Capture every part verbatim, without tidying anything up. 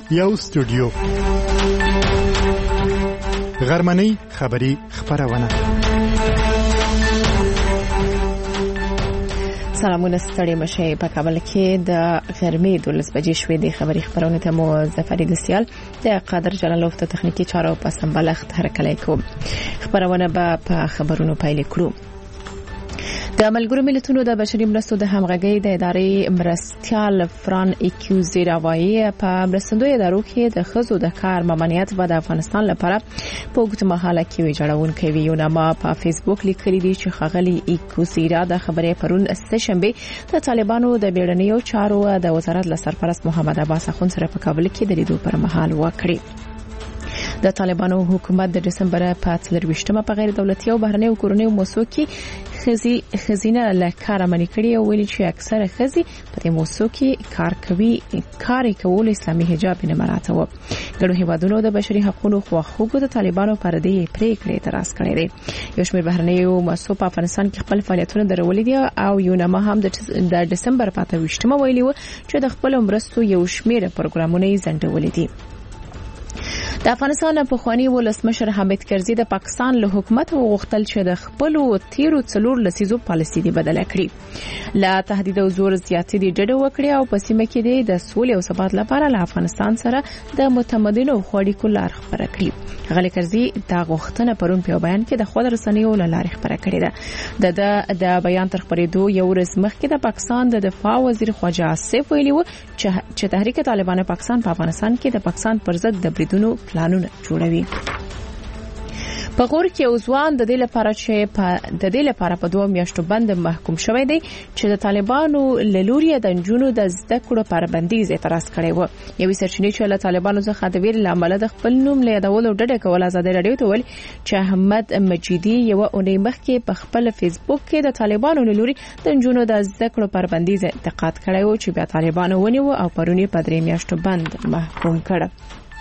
یو سټوډیو غرمنۍ خبری خبرونه. سلامونه ستړي مشه. په کابل کې د غرمې دولس بجې شوې د خبری خبرونه ته مو ظفر دسیال د قادر جلالوف ته تخنیکی چارو په سمبلخت هرکلی کوم. خبرونه به په خبرونو پیل کړو. د ملګرو ملتونو د بشري مرستو د همغږۍ د ادارې مرستيال فران ایکیوزیرا وایي په مرستندوی ادارو کې د ښځو د کار ممانعت به د افغانستان لپاره په اوږدمهاله کې ویجاړونکی وي. یو نامه په فیسبوک لیکلي دي چې ښاغلي ایکیوزیرا د خبرې پرون سهشنبه د طالبانو د بیړنیو چارو د وزارت له سرپرست محمد عباس اخوند سره په کابل کې د لیدو پر مهال وکړي. د طالبانو حکومت د دسمبر په څلرويشتمه په غیر دولتي او بهرنیو کورنیو موسسو کې خزي خزینه له کار منې کړي او ویلي چې اکثره خزي په دې موسسو کې کار کوي کار کول اسلامي حجاب نه مراته و. ګڼو هیوادونو د بشري حقوقو خواخوږو د طالبانو پر دې پریکړې اعتراض کړی دی. یو شمېر بهرنیو موسسو په افغانستان کې خپل فعالیتونه درولې دي او یو نامه هم د دسمبر په اتهویشتمه ویلي و چې د خپل مرستو یو شمېر پروګرامونه یې ځنډولې دي. د افغانستان په خواني ولسمشر حامد کرزي د پاکستان له حکومت وغوښتل چې د خپل تیرو څلور لسیزو پالیسي دی بدله کړي. لا تهدید او زور زیاتې دی ډډه وکړي او په سیمه کې د سولې او ثبات لپاره له افغانستان سره د متمدنو خوړیکو لار خبره کړي. غلی کرزي دا غوښتنه پرون په بیان کې د خود رسنیو لارې خبره کړې ده. د د بیان تر خبرېدو یو ورځ مخکې د پاکستان د دفاع وزیر خواجه آصف ویلي و چې تحریک طالبان پاکستان په افغانستان کې د پاکستان پر ضد د بریدونو پلانونه جوړوي. په غور کې اوزوان د دې لپاره چې په د دې لپاره په دوه میاشتو بند محکوم شوی دی چې د طالبانو له لوري د جنونو د زده کړو پر بندیز اعتراض کړی و. یوې سرچینې چې له طالبانو څخه د ویل لامل د خپل نوم له یادولو ډډه کول ازادي رادیو ته ویل چې احمد مجیدي یو اونۍ مخکې په خپل فیسبوک کې د طالبانو له لوري د جنونو د زده کړو پر بندیز انتقاد کړی و چې بیا طالبانو ونیو او پرونی په درې میاشتو بند محکوم کړ.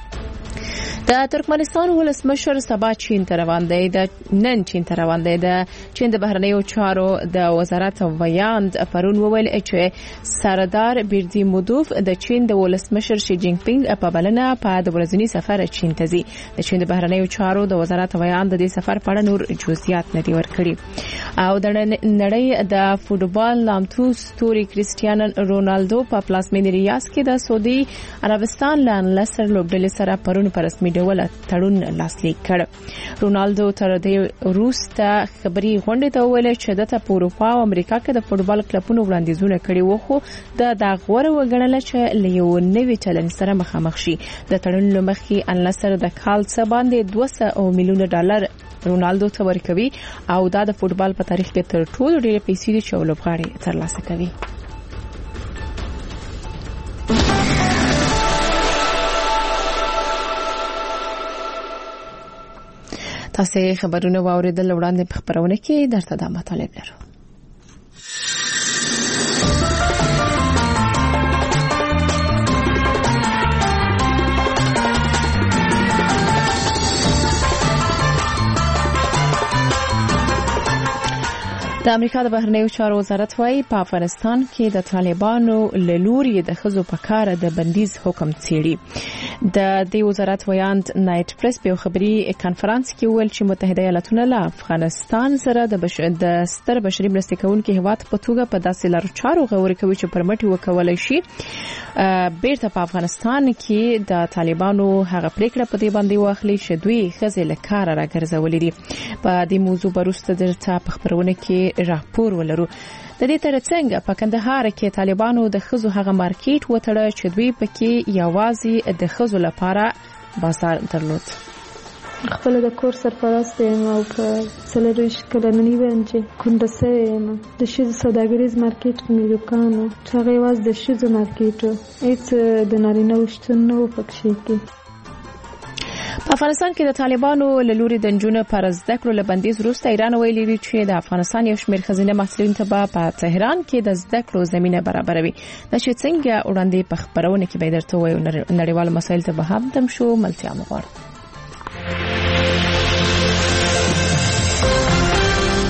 د ترکمنستان ولسمشر سبا چین ته روان دی. د نن چین ته روان دی. د چین د بهرنیو چارو د وزارت ویاند پرون وویل چې سردار بیردیمودوف د چین د ولسمشر شي جینګ پینګ په بلنه په د ورځنی سفر چین ته ځي. د چین د بهرنیو چارو د وزارت ویاند د دې سفر په اړه نور جزئیات نه دی ورکړي. او د نړۍ د فوټبال نامتو ستوري کریسټیانو رونالدو په پلازمینې ریاض کې د سعودي عربستان له النصر لوبډلې سره پرون په رسمي ډول تړون لاسلیک کړ. رونالدو تر دې وروسته خبري غونډه ته ویل چې د اروپا او امریکا کې د فوټبال کلبونو وړاندیزونه کړي وو خو د داغور وګڼل چې له نوې چلن سره مخامخ شي. د تړون لمخې النصر د کال څخه باندې دوه سوه میلیون ډالر رونالدو ته ورکوي او دا د فوټبال په تاریخ کې تر ټولو ډېر پیسې دي چې لوبغاړي ترلاسه کوي. تاسو خبرونه واوریدل وړاندې په خبرونه کې درته د مطالب لرو. د امریکا د بهرنیو چارو وزارت وايي په افغانستان کې د طالبانو له لوري د ښځو په کار د بندیز حکم څیړي. د دې وزارت ویاند نایټ پریس په خبري کانفرنس کې ویل چې متحده ایالاتونه له افغانستان سره د بش... د ستر بشري مرستې کوونکي هیواد په توګه په داسې لارو چارو غوړې کوي چې پرمټي وکولای شي بیرته په افغانستان کې د طالبانو هغه پریکړه په دې باندې واخلي چې دوی ښځې له کار راګرځولې دي. په دې موضوع وروسته درته په خبرونه کې راپور ولرو. د دې ترڅنګ په کندهار کې طالبانو د ښځو هغه مارکیټ وتړه چې دوی پکې یوازې د ښځو لپاره بازار درلود. خپل د کور سرپرست یم او په څلرویشت کلنۍ باندې کونډه سوې یم. د ښځو سوداګریز مارکیټ مې دوکان و چې هغه یوازې د ښځو مارکیټ و، هېڅ د نارینه‌و شتون نه و پکې کې. په افغانستان کې د طالبانو له لوري د نجونو پر زده کړو له بندیز وروسته ایران ویلي دی چې د افغانستان یو شمېر ښځینه محصلین ته به په تهران کې د زده کړو زمینه برابروي. دا چې څنګه وړاندې په خبرونه کې به درته وایو. نړیوال مسایل ته به هم دم شو ملتیا مغواړو.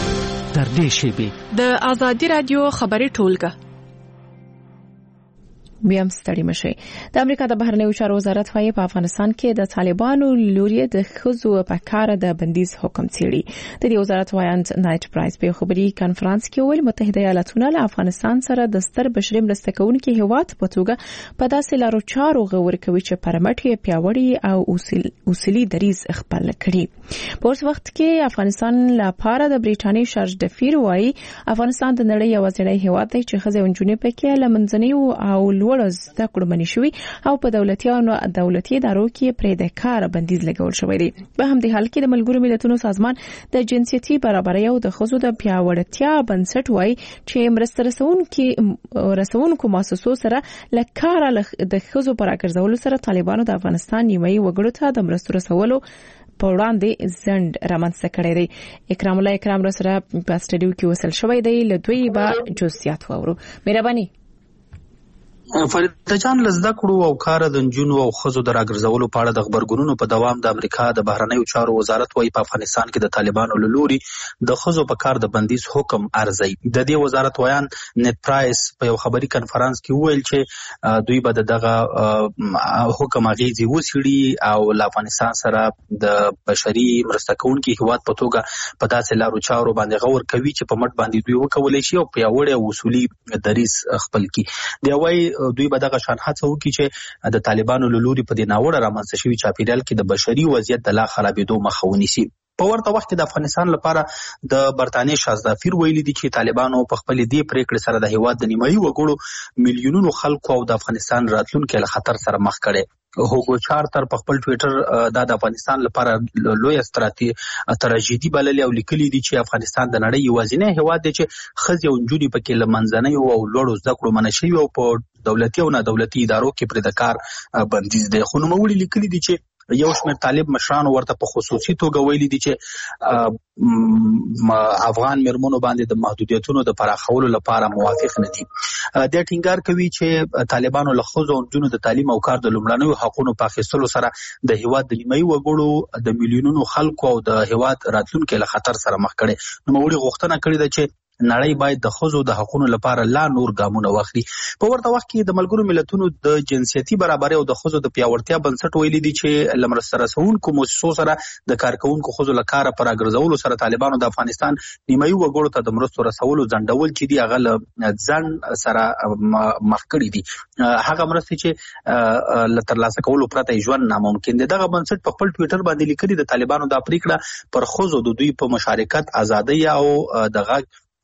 تر دې شیبې د ازادي رادیو خبري ټولګه بیا هم ستړي مشي. د امریکا د بهرنیو چارو وزارت وايي په افغانستان کې د طالبانو لوري د ښځو په کار د بندیز حکم څیړي. د دې وزارت وایند نایټ پرایس په خبري کانفرنس کې ویل متحده ایالاتونه له افغانستان سره د ستر بشري مرسته کوونکي هیواد په توګه په داسې لارو چارو غوړ کوي چې پرمټي پیاوړي او اصول اصولي دریز خپل کړي. په اوس وخت کې افغانستان لپاره د بریټانیې شارج دفیر وايي افغانستان د نړۍ یوازینی هیواد دی چې ښځې او نجونې پکې لمنځنی او لوړ زده کړو منی شوی او په دولتي او دولتي ادارو کې پرې د کار بندیز لګول شوی دی. په همدې حال کې د ملګرو ملتونو سازمان د جنسيتي برابرۍ او د ښځو د پیاوړتیا بنسټ وايي چې مرسته رسونکو رسونکو مؤسسو سره لکاره د ښځو پر اګرځولو سره طالبانو د افغانستان نیمایي وګړو ته د مرستو رسولو په وړاندې زند رامنځته کړی دی. اکرام الله اکرام را سره په سټډیو کې وصل شوی دی. له دوی به جزئیات واورو. مهرباني فرید جان لزده کړو او کار د نجونو او ښځو د راګرځولو په اړه د خبرګونونو په دوام د امریکا د بهرنیو چارو وزارت وايي په افغانستان کې د طالبانو له لوري د ښځو په کار د بندیز حکم ارزي. د دې وزارت ویان نت پرایس په یو خبري کانفرنس کې ویل چې دوی به دغه حکم اغیزي وسیړي او له افغانستان سره د بشري مرسته کوونکي هیواد په توګه په داسې لارو چارو باندې غور کوي چې په مټ باندې دوی وکولای شي او پیاوړی او اصولي دریز خپل کړي. دی وايي دوی به دغه شان هڅه وکړي چې د طالبانو له لوري په دې ناوړه رامنځته شوي چاپیریال کې د بشري وضعیت د لا خرابېدو مخه ونیسي. په ورته وخت کې د افغانستان لپاره د برتانیې شازدافیر ویلي دي چې طالبانو په خپل دې پریکړې سره د هیواد د نیمایي وګړو میلیونونو خلکو او د افغانستان راتلونکي له خطر سره مخ کړي. هوګو چارتر په خپل ټوئیټر د افغانستان لپاره لوی ستراتیژي تراژیدي بللې او لیکلي دي چې افغانستان د نړۍ یوازینی هیواد دی چې ښځې او نجونې پکې له منځنۍ او لوړو زده کړو منع شوي او په دولتي او نه دولتي ادارو کې پرې د کار بندیز دی. خو نوموړي لیکلي دي چې یو شمېر طالب مشرانو ورته په خصوصي توګه ویلي دي چې افغان مېرمنو باندې د محدودیتونو د پراخولو لپاره موافق نه دي. د ټینګار کوي چې طالبانو له ښځو او نجونو د تعلیم او کار د لومړنیو حقونو په اخیستلو سره د هیواد د نیمایي وګړو د میلیونونو خلکو او د هیواد راتلونکي له خطر سره مخ کړي. نوموړي غوښتنه کړې ده چې نړۍ باید د ښځو د حقونو لپاره لا نور ګامونه واخلي. په ورته وخت کې د ملګرو ملتونو د جنسيتي برابرۍ او د ښځو د پیاوړتیا بنسټ ویلي دي چې له مرسته رسونکو مؤسسو سره د کارکونکو ښځو لپاره پر اګرځولو سره طالبانو د افغانستان نیمایي وګړو ته د مرستو رسولو ځنډول چې دی هغه له ځنډ سره مخ کړي دي. هغه مرستې چې له ترلاسه کولو پرته ژوند ناممکن دی. دغه بنسټ په خپل ټوئیټر باندې لیکلي د طالبانو د پریکړه پر ښځو د دوی په مشارکت ازادۍ او دغه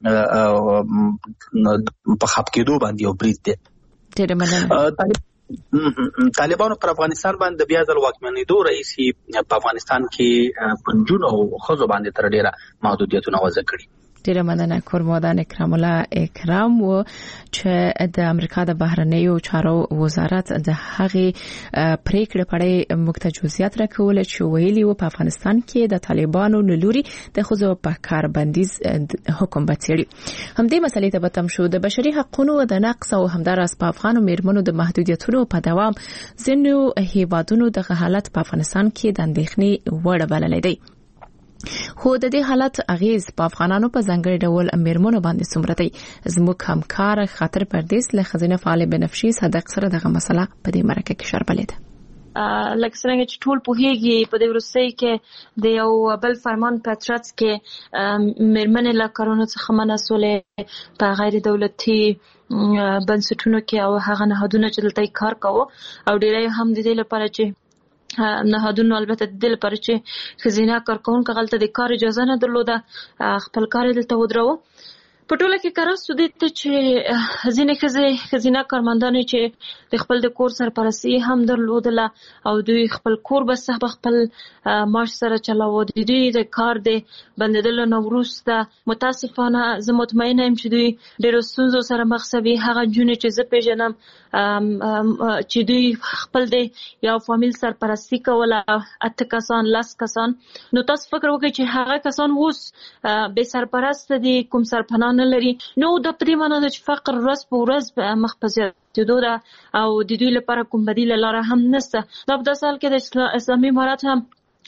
په خپ کېدو باندې یو برید دی. ډېر مننه. طالبانو پر افغانستان باندې بیا ځل واکمنېدو رئیسي په افغانستان کې په نجونو او ښځو باندې تر ډېره محدودیتونه وضع کړي. ډیره مننه کورمودان اکرام الله اکرام و چې د امریکا د بهرنیو چارو وزارت د هغې پریکړې په اړه موږ ته جزئیات راکول چې ویلي و په افغانستان کې د طالبانو لوري د ښځو په کار بندیز حکم بچړي. همدې مسلې ته به تم شو. د بشري حقوقو د نقص او همدارس په افغانو میرمنو د محدودیتونو په دوام ځینو هیوادونو د حالت په افغانستان کې د اندېښنې وړ بللی دی. خو د دې حالت اغیز په افغانانو په ځانګړي ډول میرمنو باندې څومره دی؟ زموږ همکار خاطر پردیس له خزینه فعال بنفشي صدق سره دغه مسله په دې مرکه کې شربلې ده. لکه څنګه چې ټول پوهیږي په دې وروستۍ کې د یو بل فرمان په ترڅ کې میرمنې له کارونو څخه منع شولې په غیر دولتي بنسټونو کې او هغه نهادونه چې دلته کار کوي او ډېری هم د دې لپاره چې نهادونو البته د دې لپاره چې ښځینه کارکوونکو هلته د کار اجازه نه درلوده خپل کار دلته ودراوه. په ټوله کې کار ستودي ته چې ځینې ښځې ښځینه کارمندانې چې د خپل د کور سرپرستي هم درلودله او دوی خپل کور به سه خپل معاش سره چلاوه. د دوی د کار د بندېدلو نه وروسته متاسفانه زه مطمئنه یم چې دوی ډېرو ستونزو سره مخ شوي. هغه نجونې چې زه پیژنم چې دوی خپل د یو فامیل سرپرستي کوله اته کسان لس کسان، نو تاسو فکر وکړئ چې هغه کسان اوس بې سرپرسته دي، کوم سرپناه نه لري. نو د په دې معنی ده چې فقر ورځ په ورځ مخ په زیاتېدو ده او د دوی لپاره کوم بدیله لاره هم نشته. دا په داسې حال کې د اسلامي امارات هم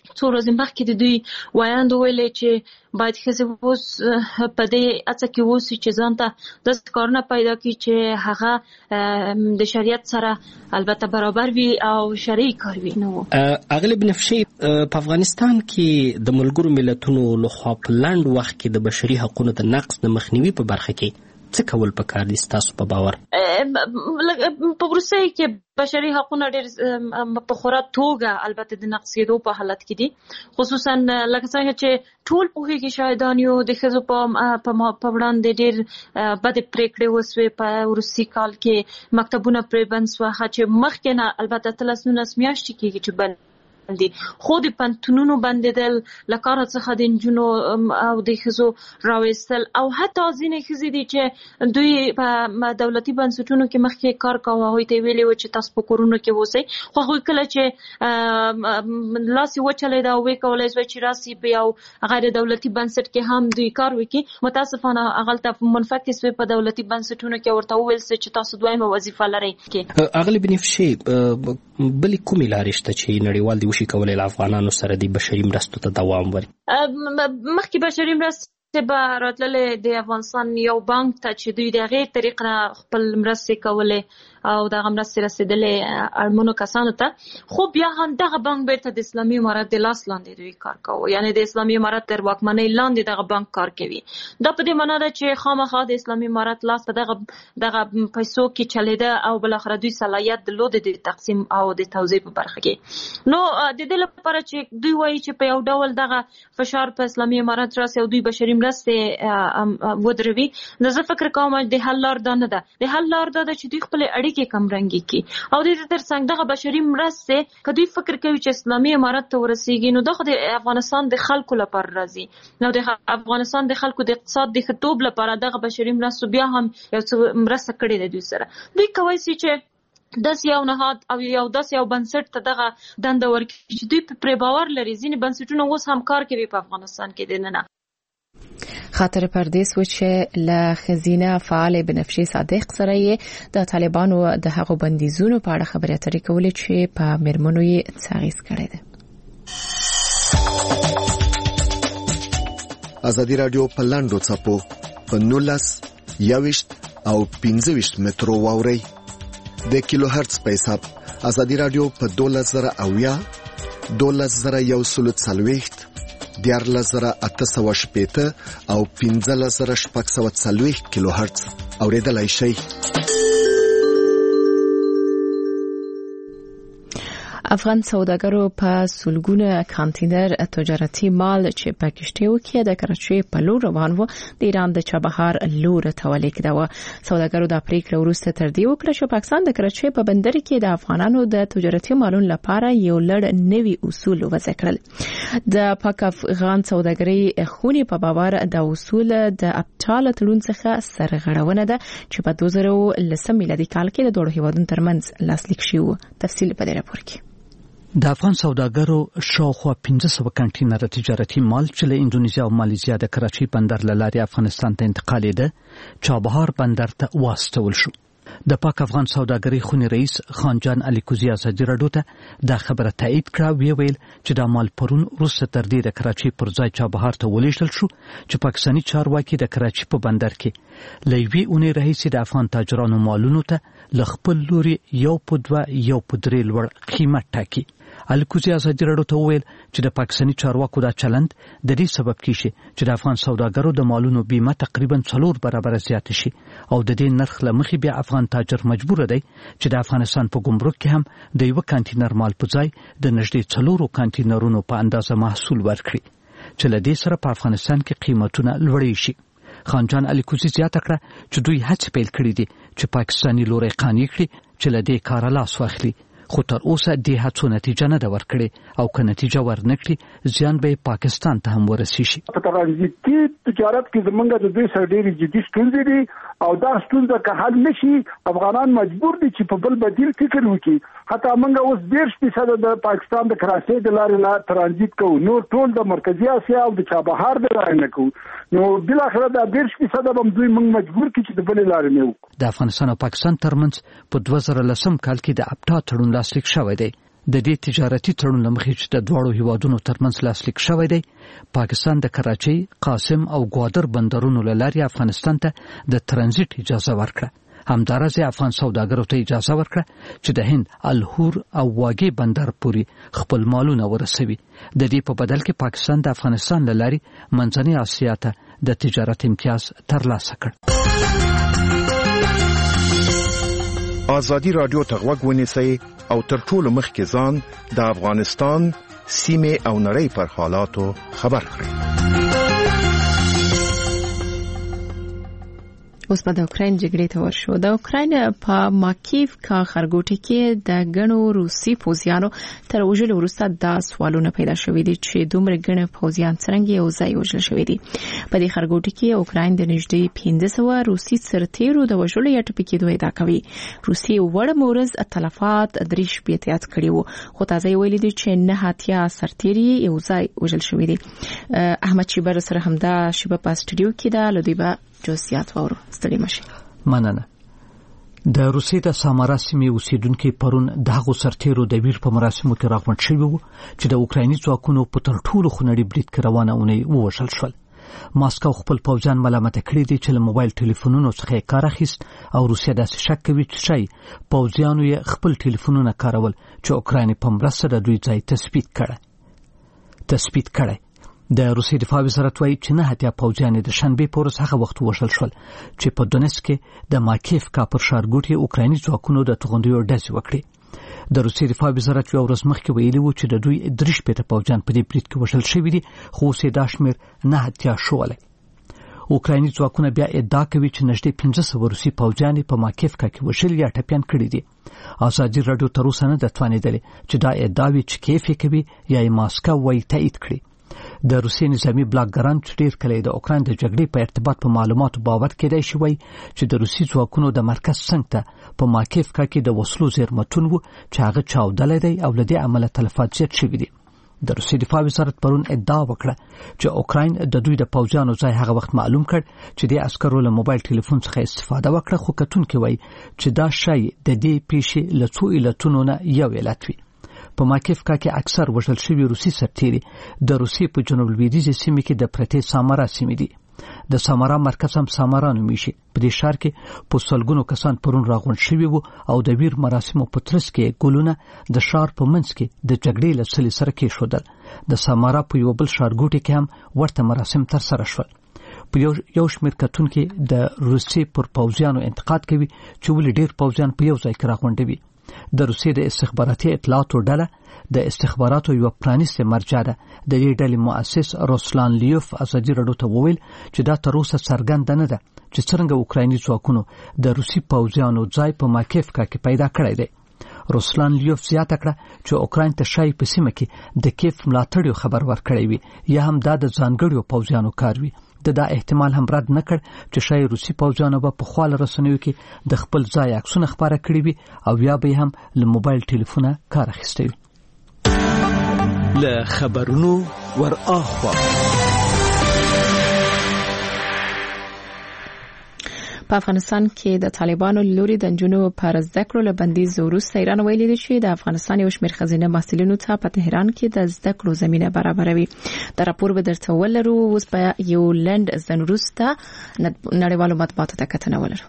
څو ورځې مخکې د دوی وایاند ویلې چې باید ښځې اوس په دې هڅه کې اوسي چې ځان ته داسې کارونه پیدا کړي چې هغه د شریعت سره البته برابر وي او شرعي کار وي. نو اغلب بنفشي په افغانستان کې د ملګرو ملتونو لخوا په لنډ وخت کې د بشري حقوقو د نقض د مخنیوي په برخه کې څه کول پکار دي ستاسو په باور؟ په روسیې کې بشري حقوقونه ډېر په خورا توګه البته د نقضېدو په حالت کې دي، خصوصا لکه څنګه چې ټول پوهېږي شاهدان یو د ښځو په وړاندې ډېر بدې پرېکړې وسوې په روسي کال کې مکتبونه پرې بند سوه چې مخکې نه البته اتلس نولس میاشتې کېږي چې بند دي، خو د پنتونونو بندېدل له کاره څخه د نجونو او د ښځو راویستل او حتی ځینې ښځې دي چې دوی په دولتي بنسټونو کې مخکې کار کاوه، هغوی ته یې ویلي وو چې تاسو په کورونو کې اوسئ، خو هغوی کله چې لاس یې وچلېده او ویې کولی شوی چې راسي په یو غیر دولتي بنسټ کې هم دوی کار وکړي، متاسفانه هغلته منفکې سوې په دولتي بنسټونو کې ورته وویل سوی چې تاسو دویمه وظیفه لرئ. اغلې بنفشي بلې کومې لارې شته چې نړیوال دې وشي کولی له افغانانو سره د بشري مرستو ته دوام ورکړي؟ مخکې بشري مرستې به راتللې د افغانستان یو بانک ته چې دوی د هغې طریق نه خپل مرستې کولې او دغه مرستې رسېدلې اړمنو کسانو ته، خو بیا هم دغه بانک بیرته د اسلامي امارت د لاس لاندې دوی کار کوي، یعنی د اسلامي امارت تر واکمنۍ لاندې دغه بانک کار کوي. دا په دې معنا ده چې خامخا د اسلامي امارت لاس په دغه دغه پیسو کې چلېده او بالاخره دوی صلاحیت درلود د تقسیم او د توزیع په برخه کې. نو د دې لپاره چې دوی وایي چې په یو ډول دغه فشار په اسلامي امارت راسي او دوی بشري مرستې ودروي، نو زه فکر کوم د حل لار دا نه ده، د حل لار دا ده چې دوی خپل اړیکې کمرنګي کی او د دې ترڅنګ دغه بشري مرستې که دوی فکر کوي چې اسلامي امارت ته ورسیږي نو دغه د افغانستان د خلکو لپاره راځي، نو د افغانستان د خلکو د اقتصاد د ښه توب لپاره دغه بشري مرستو بیا هم یو څه مرسته کړې ده دوی سره. دوی کولی شي چې داسې یو نهاد او یو داسې یو بنسټ ته دغه دنده ورکړي چې دوی پرې باور لري. ځینې بنسټونه اوس هم کار کوي په افغانستان کې دننه. خاطر پردیس و چې له خزینه فعال بنفشي صادق سره یې د طالبانو د هغو بندیزونو په اړه خبرې اترې کولې چې په میرمنو یې څاغیز کړی دی. ازادي رادیو په لاندو څپو په نولس یوشت او پنځه ویشت مترو واوري د کیلو هرتز په حساب. ازادي رادیو په دولس زره اویا دولس زره یو سلو څلوېښت دیارلس زره اته سوه شپېته او پنځلس زره شپږ سوه څلوېښت کیلو هرتز اورېدلای شئ. افغان سوداګرو په سلګونه کانټینر تجارتي مال چې په کشتیو کې د کراچۍ په لور روان و د ایران د چابهار لور ته ولیکدو. سوداګرو د پریکړې وروسته تر دې وکړه چې پاکستان د کراچۍ په بندر کې د افغانانو د تجارتي مالونو لپاره یو لړ نوي اصول وضع کړل. د پاک افغان سوداګرۍ خونې په باور د اصول د ابطال تړون څخه سرغړونه ده چې په دوه زره لس میلادي کال کې د دوه هیوادونو ترمنځ لاسلیک شو. تفصیل په دې راپور کې. د افغان سوداګرو شاوخوا پنځه سوه کانټینر تجارتي مال چې له اندونیزیا او مالیزیا د کراچۍ بندر له لارې افغانستان ته انتقالېده چابهار بندر ته واستول شو. د پاک افغان سوداګرۍ خونې رئیس خانجان علي کوزي ازادي راډیو ته دا خبره تایید کړه، وی ویل چې دا مال پرون وروسته تر دې د کراچۍ پر ځای چابهار ته ولېږدول شو چې پاکستاني چارواکي د کراچۍ په بندر کې له یوې اونۍ راهیسې د افغان تاجرانو مالونو ته له خپل لوري یو په دوه یو په درې لوړ قیمت ټاکي. الکوزي ازادي راډیو ته وویل چې د پاکستاني چارواکو دا چلند د دې سبب کیږي چې د افغان سوداګرو د مالونو بیمه تقریبا څلور برابر زیات شي او د دې نرخ له مخې بیا افغان تاجر مجبور دی چې د افغانستان په ګمرک کې هم د یو کانټینر مال په ځای د نږدې څلورو کانټینرونو په اندازه محصول ورکړي چې له دې سره په افغانستان کې قیمتونه لوړې شي. خانجان علي کوزي زیاته کړه چې دوی هڅې پیل کړې دي چې پاکستاني لوري قانع کړي چې له دې کاره لاس واخلي، خو تر اوسه دې هڅو نتیجه نه ده ورکړې او که نتیجه ورنکړي زیان به پاکستان ته هم ورسیږي. په ترانزیتي تجارت کې زمونږ د دوی سره ډېرې جدي ستونزې دي او دا ستونزه که حل نشي افغانان مجبور دي چې په بل بدیل فکر وکړي. حتی موږ اوس دېرش فیصده د پاکستان د کراچۍ د لارې نه ترانزیت کوو، نور ټول د مرکزي اسیا او د چابهار د لارې نه کوو، نو بالاخره دا دېرش فیصده به دوی موږ مجبور کړي چې د بلې لارې نه وکړو. د افغانستان او پاکستان ترمنځ په دوه زره لسم کال کې د ابټا تړون لاسلیک شوی دی. د دې تجارتي تړون لمخې چې د دواړو هیوادونو ترمنځ لاسلیک شوی دی، پاکستان د کراچۍ، قاسم او ګوادر بندرونو له لارې افغانستان ته د ترانزیت اجازه ورکړه. همدارس افغان سوداګرو ته اجازه ورکړه چې د هند الهور او واګې بندر پورې خپل مالونه ورسوي. د دې په بدل کې پاکستان د افغانستان له لارې منځنۍ اسیا ته د تجارت امتیاز ترلاسه کړ. ازادي رادیو ته غوږ ونیسئ او تر ټولو مخکې ځان د افغانستان سیمه او نړۍ پر حالاتو خبر کړئ. اوس په د اوکراین جګړې ته ورشو. د اوکراین په ماکیف کا خرګوټي کې د غنو روسي پوځیانو تر وژلو وروسته دا سوالونه پیدا شوي دي چې دومره غنه پوځیان څنګه یو ځای وژل شوي دي. په دې خرګوټي کې اوکراین د نږدې پنځه سوه روسي سرتیرو د وژلو یا ټپي کېدو ادعا کوي. روسي وړ مورز تلفات درې شپې احتیاط کړي وو، خو تازه ویلي دي چې نه هاتیا سرتیري یو ځای وژل شوي دي. احمد شیبر سره همدا شیبه په استودیو کې ده، لودیبا جوسیات وورو ستړي مشه. مننه. د روسیې د سامارا سیمې اوسیدونکو پرون دغه سرتیرو د ویر په مراسمو کې راغونډ شوي وو چې د اوکرایني ځواکونو په تر ټولو خونړي برید کې روانه اونۍ ووژل شول. ماسکو خپل پوځیان ملامت کړي دي چې له موبایل ټلیفونونو څخه کار اخیست او روسیه داسې شک کوي چې شای پوځیانو یې خپل ټلیفونونه کارول چې اوکراین په مرسته د دوی ځای تثبیت کړي. تثبیت کړي د روسي دفاع وزارت وايي چې نه هتیا پوځیان د شنبه په ورځ هغه وخت وژل شول چې په دونیسک کې د ماکیف کا پر ښارګوټي اوکرایني ځواکونو د توغندیو ډزې وکړې. د روسي دفاع وزارت یو ورځ مخکې ویلي و چې د دوی درش پېته پوځیان په دې برید کې وژل شوي دي، خو اوس یې دا شمېر نه هتیا شولی. اوکرایني ځواکونه بیا ادعا کوي چې نږدې پنځه سوه روسي پوځیان په ماکیف کا کې وژل یا ټپیان کړي دي. ازادي راډیو تر اوسه نه ده توانېدلې چې دا ادعاوې چې کیف یې کوي یا یې ماسکو وايي تایید کړي. د روسي نظامی بلاګران چې ډېر کله د اوکراین د جګړې په ارتباط په معلوماتو باور کېدای شي وایي چې د روسي ځواکونو د مرکز څنګ ته په ماکیف کا کې د وسلو زیرمتون وو چې هغه چاودلی دی او له دې امله تلفات زیات شوي دي. د روسي دفاع وزارت پرون ادعا وکړه چې اوکراین د دوی د پوځیانو ځای هغه وخت معلوم کړ چې د عسکرو له موبایل ټلیفون څخه استفاده وکړه، خو کتونکي وایي چې دا شی د دې پیښې له څو علتونو نه یو علت وي. په ماکیف کا کې اکثر وژل شوي روسي سرتیري د روسیې په جنوب لویدیځه سیمه کې د پرتې سامارا سیمه دي. د سامارا مرکز هم سامارا نومیږي. په دې ښار کې په سلګونو کسان پرون راغونډ شوي وو او د ویر مراسمو په ترڅ کې ګلونه د ښار په منځ کې د جګړې له سلې سره کېښودل. د سامارا په یو بل ښارګوټي کې هم ورته مراسم ترسره شول. په یو یو شمېر کتونکي د روسیې پر پوځیانو انتقاد کوي چې ولې ډېر پوځیان په یو ځای کې راغونډوي. د روسیې د استخباراتي اطلاعاتو ډله د استخباراتو یو پرانیسته مرجع ده. د دې ډلې مؤسس روسلان لیوف ازادي راډیو ته وویل چې دا تر اوسه څرګنده نه ده چې څنګه اوکرایني ځواکونو د روسي پوځیانو ځای په ماکیف کا کې پیدا کړی دی. روسلان لیوف زیاته کړه چې اوکراین ته شای په سیمه کې د کیف ملاتړ خبر ورکړی وي یا هم دا د ځانګړو پوځیانو کار وي. د دا احتمال هم رد نه کړ چې شای روسي پوځیانو به په خپل رسنیو کې د خپل ځای عکسونه خبره کړي وي او یا به هم له موبایل ټلیفونه کار اخیستی وي. له خبرونو ور اخوا په افغانستان کې د طالبانو لوري د نجونو پر زده کړو له بندیز وروسته ایران ویلي دی چې د افغانستان یو شمېر ښځینه محصلینو ته په تهران کې د زده کړو زمينه برابروي. دا راپور به درته ولرو. اوس په یو لند ځن وروسته نړیوالو مطبوعاتو ته کتنه ولرو.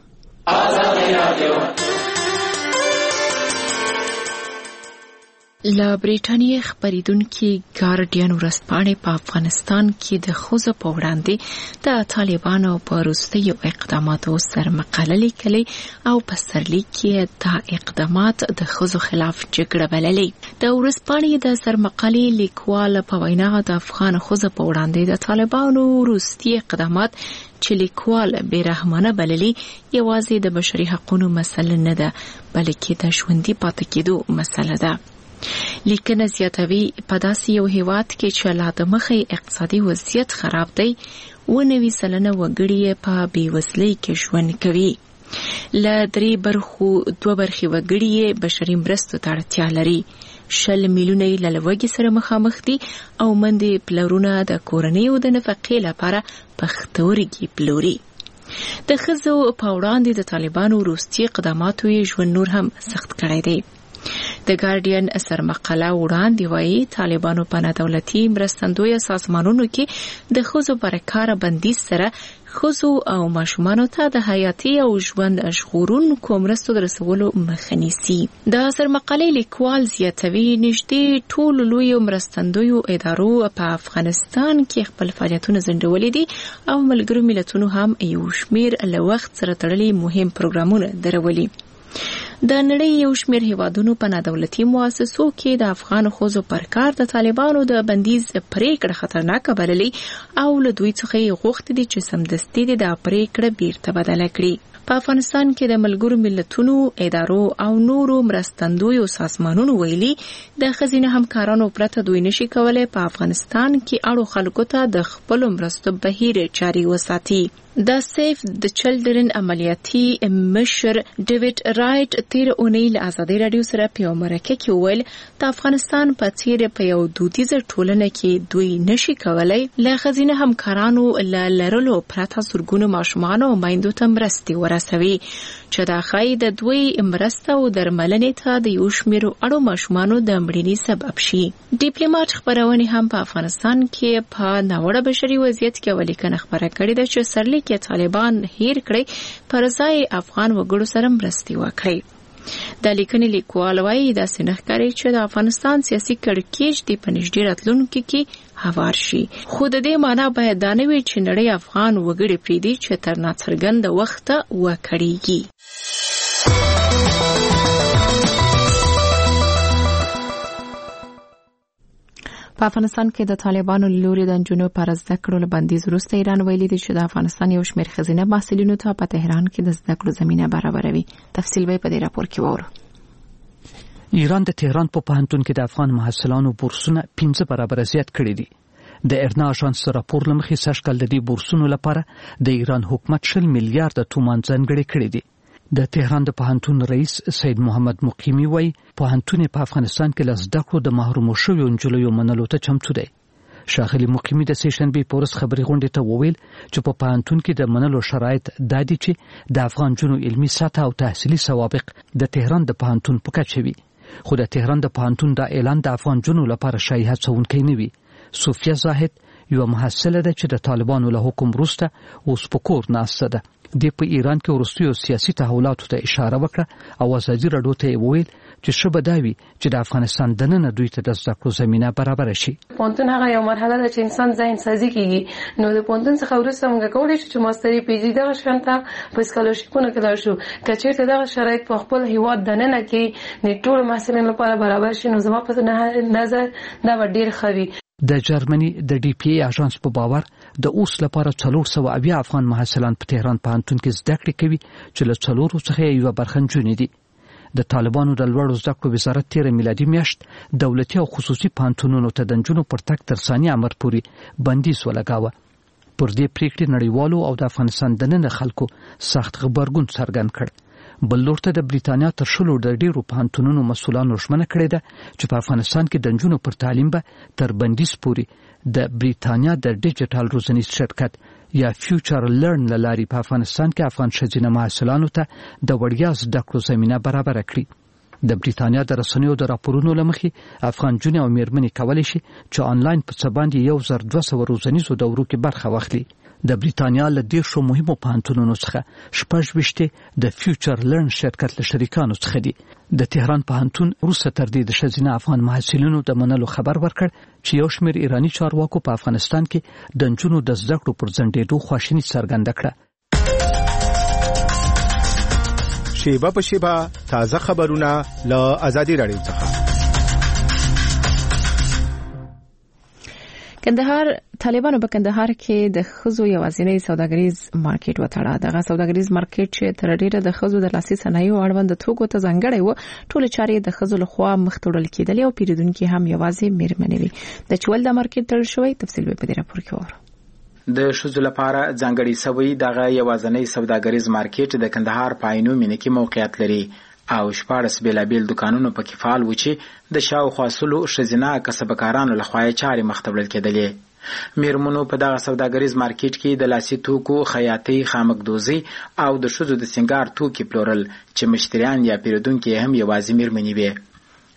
له بریټانیا خبریدونکو ګارډین ورځپاڼې په افغانستان کې د ښځو په وړاندې د طالبانو په وروستیو اقداماتو سره مقاله لیکلې او په سرلیک کې دا اقدامات د ښځو خلاف جګړه بللې. د ورځپاڼې د سرمقالې لیکوال په وینا د افغان ښځو په وړاندې د طالبانو وروستي اقدامات چې لیکوال بیرحمانه بللې یوازې د بشري حقوقو مسله نه ده بلکې د ژوندۍ پاتې کېدو مسله ده. لیکنه زیاتوي په داسې یو هیواد کې چې لا د مخې اقتصادي وضعیت خراب دی و نوي سلنه وګړي په بیوزلۍ کې ژوند کوي. له درې برخو دوه برخې وګړي بشري مرستو ته اړتیا لري. شل میلیونه یې له لوږې سره مخامخ دي او مندې پلرونه د کورنیو د نفقې لپاره پښتورګي پلوري. د ښځو په وړاندې د طالبانو وروستي اقداماتو یې ژوند نور هم سخت کړی دی. د ګارډین سرمقاله وړاندې وایي طالبانو په نادولتي مرستندوی سازمانونو کې د ښځو پر کار بندیز سره ښځو او ماشومانو ته د حیاتي او ژوند ژغورونکو مرستو د رسولو مخه نیسي. د سرمقالې لیکوال زیاتوي نږدې ټولو لویو مرستندویو ادارو په افغانستان کې خپل فعالیتونه ځنډولي دي او ملګرو ملتونو هم یو شمیر له وخت سره تړلي مهم پروګرامونه درولي. د نړۍ یو شمیر هیوادونو په نادولتي مؤسسو کې د افغان ښځو پر کار د طالبانو د بندیز پریکړه خطرناکه بللي او له دوی څخه یې غوښتي دي چې سمدستي د پریکړه بیرته بدله کړي. په افغانستان کې د ملګرو ملتونو ادارو او نورو مرستندویو سازمانونو ویلي د ښځینه همکارانو پرته دوی نشي کولای په افغانستان کې اړو خلکو ته د خپل مرستو بهیر جاري وساتي. د سیف د چلډرن عملیاتي مشر ډیوډ رایټ تیر اونۍ له ازادي رادیو سره په مرکه کې ویل د افغانستان په څیر په یو دودیزه ټولنه کې دوی نشي کولای له ښځینه همکارانو له لرلو پرته زرګونو ماشومان او میندو ته مرستې ورسوي چې دا ښایي د دوی مرسته او درملنې ته د یو شمېرو اړو ماشومانو د مړینې سبب شي. ډیپلوماټ خبرونه هم په افغانستان کې په ناوړه بشري وضعیت کې ولیکنه خبره کړې ده چې سرلیک کې طالبان هیر کړی پر ځای افغان وګړو سره مرستې وکړي. د لیکنې لیکوال وایي دا سنخکاري چې د افغانستان سیاسي کړکېچ د پنځډیر راتلونکو کې هوار شي. خو د دې معنی باید دا نه وي چې نړۍ افغان وګړي پریدي چې تر ناڅرګند وخته وکړيږي. په افغانستان کې د طالبانو لوري د جنوب پر زده کړو له بندیز وروسته ایران ویلي دی چې د افغانستان یو شمېر ښځینه محصلینو ته په تهران کې د زده کړو زمینه برابروي. تفصیل به په دې راپور کې وورو. ایران د تهران په پوهنتون کې د افغان محصلانو بورسونه پنځه برابر زیات کړي دي. د ایرنا اژانس راپور لمخې سږکال د دې بورسونو لپاره د ایران حکومت شل میلیارډ تومان ځانګړي کړي دي. د تهران د پوهنتون رئیس سید محمد مقیمی وایي پوهنتون په افغانستان کې له زده کړو د محروم شویو نجونو منلو ته چمتو دی. شاغلی مقیمی د سیشنبې په ورځ خبري غونډې ته وویل چې په پوهنتون کې د منلو شرایط دا دي چې د افغان جنو علمي سطح او تحصیلي سوابق د تهران د پوهنتون په کچه وي. خو د تهران د پوهنتون د اعلان د افغان جنو لپاره شایع هڅونکی نه وي. صوفیا زاهد یو محصله ده چې د طالبانو له حکم وروسته اوس په کور ناسته ده. د په ایران کې وروستیو سیاسي تحولاتو ته اشاره وکړه او ازادي رادیو ته ویل چې شبه داوي چې د افغانستان دننه دوی ته د زده کړو زمينه برابر شي. پونتون هغه یو مرحله ده چې انسان ځین سازي کیږي. نو د پونتون څخه وروسته موږ کولای شو چې ماستری پی جی دغه شانته په سکالرشپونه کې لاړ شو. کچېرته دغه شرایط په خپل هیواد دننه کې نه ټول محصلین لپاره برابر شي نو زما په نظر دا ډیر خوي. د جرمني د ډي پی ای اژانس په باور د اوس لپاره څلور سوه اویا افغان محصلان په تهران پوهنتون کې زده کړې کوي چې له څلورو څخه یوه برخه نجونې دي. د طالبانو د لوړو زده کړو وزارت تیره میلادي میاشت دولتي او خصوصي پوهنتونونو ته د نجونو پر تګ تر ثاني امر پورې بندیز ولګاوه. پر دې پریکړې نړیوالو او د افغانستان دننه خلکو سخت غبرګون څرګند کړ. بل لور ته د بریتانیا تر شلو د ډیرو پوهنتونونو مسؤلانو ژمنه کړې ده چې په افغانستان کې د نجونو پر تعلیم به تر بندیز پورې د بریتانیا د ډیجیټل روزنیز شرکت یا فیوچر لرن لاري په افغانستان کې افغان ښځینه محصلانو ته د وړیا زده کړو زمینه برابر کړي. د بریتانیا د رسنیو د راپورونو لمخې افغان جونې او میرمنې کولی شي چې آنلاین په څه باندې یو زر دوه سوه روزنیزو دورو کې برخه واخلي. د بریتانیا له دیرشو مهمو پوهنتونونو څخه شپږ ویشتې د فیوچر لرن شرکت له شریکانو څخه دي. د تهران پوهنتون وروسته تر دې د ښځینه افغان محصلینو د منلو خبر ورکړ چې یو شمېر ایراني چارواکو په افغانستان کې د نجونو د زده کړو پر ځنډېدو خواشیني څرګنده کړه. شیبه په شیبه تازه خبرونه له ازادي رادیو څخه. کندهار طالبانو په کندهار کې د خزو یوازینی سوداګریز مارکیټ وټاړه. دغه سوداګریز مارکیټ چې تر ډیره د خزو د لاسي صنایعو اړوند توکو ته ځانګړی و ټول چارې د خزو لخوا مخ ته وړل کېدل او پیرودونکو هم یوازې میرمنې وي. د چول د مارکیټ تړل شوی تفصیل به په دې راپور کې وره. د شذو لپاره ځانګړی سوی دغه یوازینی سوداګریز مارکیټ د کندهار په عینو مینه کې موقعیت لري او شپاړس بیلابیل دکانونو پکې فعال و چې د شاوخوا سلو ښځینه کسبکارانو لخوا یې چارې مخ ته وړل کېدلې. میرمنو په دغه سوداګریز مارکیټ کې د لاسي توکو، خیاطۍ، خامکدوزي او د ښځو د سنگار توکي پلورل چې مشتریان یا پیرودونکي هم یوازې میرمنې وي.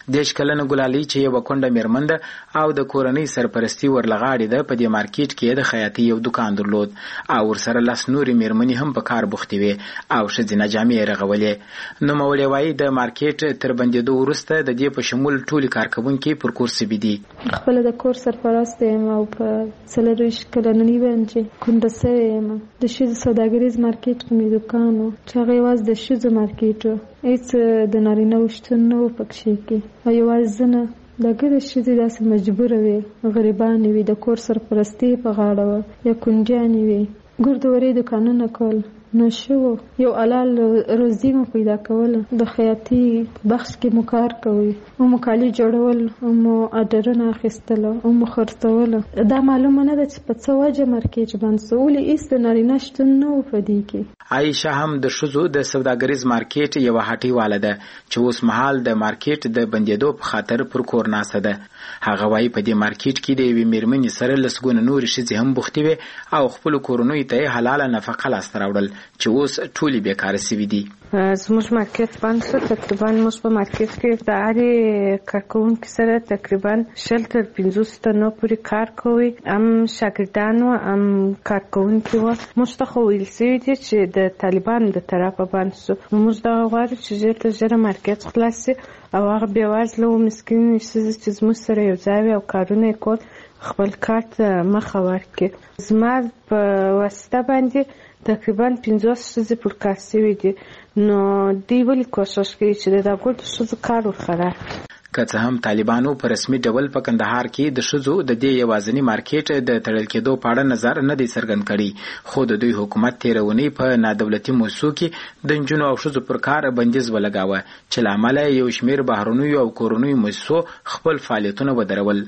دیش کلن ګلالي چې یو کونډه میرمن ده او د کورنۍ سرپرستی ورلغاړي ده په دې مارکیټ کې د خیاطۍ یو دکان درلود او ورسره لاس نوري میرمنې هم په کار بوختې وي او ښځینه جامې رغولې. نو مولوي وایي د مارکیټ تر بندېدو وروسته د دې په شمول ټولي کارکوونکي پر کور سوي دي. خپل د کور سرپرست یم او په څلرویشت کلنۍ باندې کونډه سوې یم. د ښځو سوداګریز مارکیټ کې مې دکان و چې هغه یوازې د ښځو مارکیټ و، هېڅ د نارینه‌و شتون نه و پکښې کې او یوازې زه نه د ګډې ښځې داسې مجبوره وې، غریبانې وې، د کور سرپرستي په غاړه وه یا کونډیانې وې، ګردورې دوکانونه کول نو شو یو حلال روزي مو پیدا کوله. د خیاطۍ بخش کې مو کار کوي او مو کالي جوړول او مو اډرونه اخیستل او مو خرڅول. دا معلومه نه ده چې په څه وجه مارکیټ بند سو، ولې هېڅ د نارینه شتون نه و په دې کې. عایشه هم د ښځو د سوداګریز مارکیټ یوه هټۍ واله ده چې اوس مهال د مارکیټ د بندېدو په خاطر پر کور ناسته ده. هغه وایي په دې مارکیټ کې د یوې میرمنې سره لسګونه نورې ښځې هم بوختې وې او خپلو کورنیو ته یې حلاله نفقه لاسته راوړل چې اوس ټولې بیکاره سوي دي. زموږ مارکیټ بند شو. تقریبا موږ په مارکیټ کې د هرې کارکوونکي سره تقریبا شل تر پنځوس تنو پورې کار کوي، هم شاګردان وو هم کارکوونکي وو. موږ ته خو ویل سوي دي چې د طالبانو د طرفه بند شو. موږ دغه غواړو چې ژر تر ژره مارکیټ خلاص شي او هغه بېوزله او مسکینې ښځې چې زموږ سره یو ځای وي او کارونه یې کول خپل کار ته مخه ورکړي. زما په واسطه باندې تقریبا پنځوس ښځې پر کار سوي دي، نو دوی ولې کوښښ کوي چې د دا ګردو ښځو کار ورخراب کړي. که څه هم طالبانو په رسمي ډول په کندهار کې د ښځو د دې یوازیني مارکیټ د تړل کېدو په اړه نظر نه دی څرګند کړی، خو د دوی حکومت تېره اونۍ په نادولتي موسسو کې د نجونو او ښځو پر کار بندیز ولګاوه چې له امله یو شمېر بهرنیو او کورنیو موسسو خپل فعالیتونه ودرول.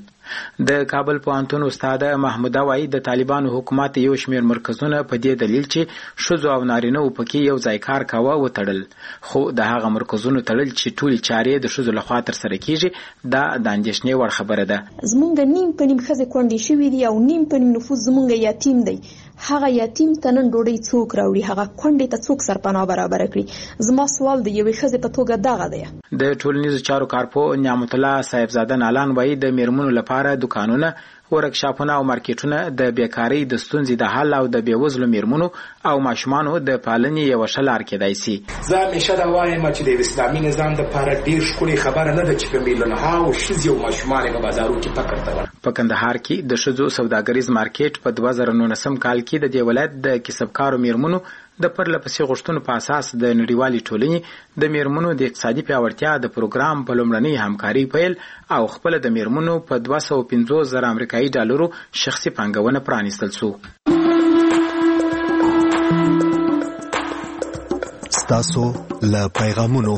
د کابل پوهنتون استاد محموده وایي د طالبانو حکومت یو شمېر مرکزونه په دې دلیل چې ښځو او نارینه‌و پکې یو ځای کار کاوه وتړل، خو د هغه مرکزونو تړل چې ټولې چارې د ښځو لخوا ترسره کېږي دا د اندېښنې وړ خبره ده. زمونږ نیم په نیم ښځې کونډې شوي دي او نیم په نیم نفوس زمونږ یتیم دی. هغه یتیم ته نن ډوډۍ څوک راوړي؟ هغه کونډې ته څوک سرپناه برابره کړي؟ زما سوال د یوې ښځې په توګه دغه دی. د ټولنیزو چارو کارپوه نعمت الله صاحبزاده نالان وایي د میرمنو لپاره دکانونه، ورکشاپونه او مارکیټونه د بیکارۍ د ستونزې د حل او د بېوزلو میرمنو او ماشومانو د پالنې یوه ښه لار کېدای سي. زه همیشه دا وایم چې د اسلامي نظام دپاره ډېر ښکلې خبره نه ده چې په میلیونهاو ښځې او ماشومان یې په بازارو کې فقر ته ور. په کندهار کې د ښځو سوداګریز مارکیټ په دوه زره نولسم کال کې د دې ولایت د کسبکارو میرمنو د پرله پسې غوښتنو په اساس د نړیوالې ټولنې د میرمنو د اقتصادي پیاوړتیا د پروګرام په لومړنۍ همکاري پیل او خپله د میرمنو په دوه سوه پنځوس زره امریکایي ډالرو شخصي پانګونه پرانیستل سو. ستاسو له پیغامونو.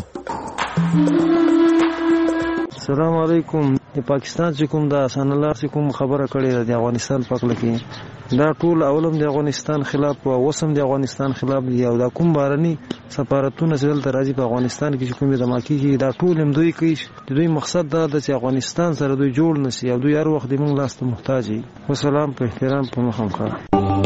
السلام علیکم. د پاکستان چې کوم د حسن الله چې کوم خبره کړې ده د افغانستان په اړه کې دا ټول اولم د افغانستان خلاف او وسم د افغانستان خلاف دی او دا کوم بارني سفارتونه چې دلته راځي په افغانستان کې چې کومې د ماکیږي دا ټول هم دوی کوي. د دوی مقصد دا ده چې افغانستان سره دوی جوړ نشي او دوی هر وخت د موږ لاس ته محتاج دي. والسلام په احترام په مخم کار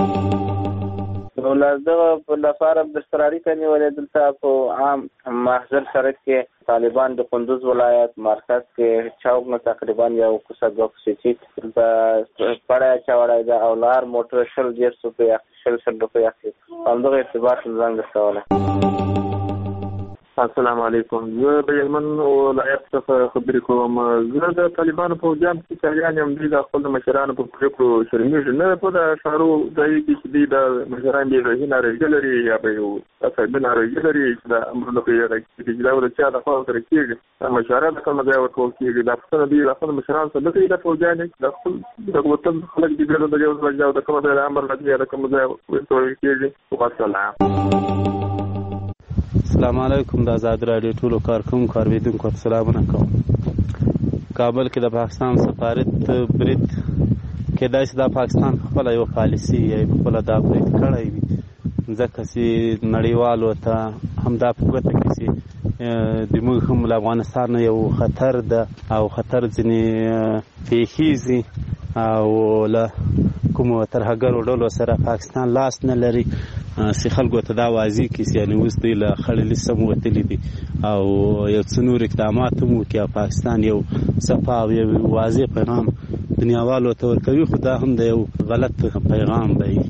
ولادغه په لپاره د استراری کني ولې دلته په عام محضر سره کې طالبان د کندوز ولایت مرکز کې چوک نه تقریبا یو کوڅه دوه کوڅې په پړای چاوړای دا اولار موټر شل ډیر سپیا شل شل روپیا کې همدغه ارتباط زنګ استواله. السلام علیکم. زه د یمن ولایت څخه خبرې کوم. زه د طالبانو په جام کې چاریان یم. دوی د خپل مشرانو په پریکړو شرمېږي نه په د ښارو ځای کې چې دوی د مشران بې غږي ناروغي لري یا به یو عصبي ناروغي لري چې د امرونو په یوه کې چې دا ول چې د خپل سره کېږي مشران د کوم ځای ورکول کېږي دا په دوی د خپل مشران سره دغه د فوجان د خپل د وطن خلک دې ګرځي د یو ځای د کوم ځای امر لري د کوم ځای ورکول کېږي. والسلام. السلام علیکم. د آزاد رادیو ټولو کارکوونکو اوریدونکو ته سلامونه کوم. کابل کې د پاکستان سفارت برید کېدای شي د پاکستان خپله یوه پالیسي یا خپله دا برید کړی وي ځکه چې نړیوالو ته همدا په ګوته کې چې زموږ هم له افغانستان نه یو خطر ده او خطر ځینې پیښیږي او له کوم ترهګرو ډلو سره پاکستان لاس نه لري چې خلکو ته دا واضح کړي چې یعنې اوس دوی له خړې لیست هم وتلي دي او یو څه نور اقدامات هم وکړي او پاکستان یو صفا او یو واضح پیغام دنیاوالو ته ورکوي، خو دا هم د یو غلط پیغام دی.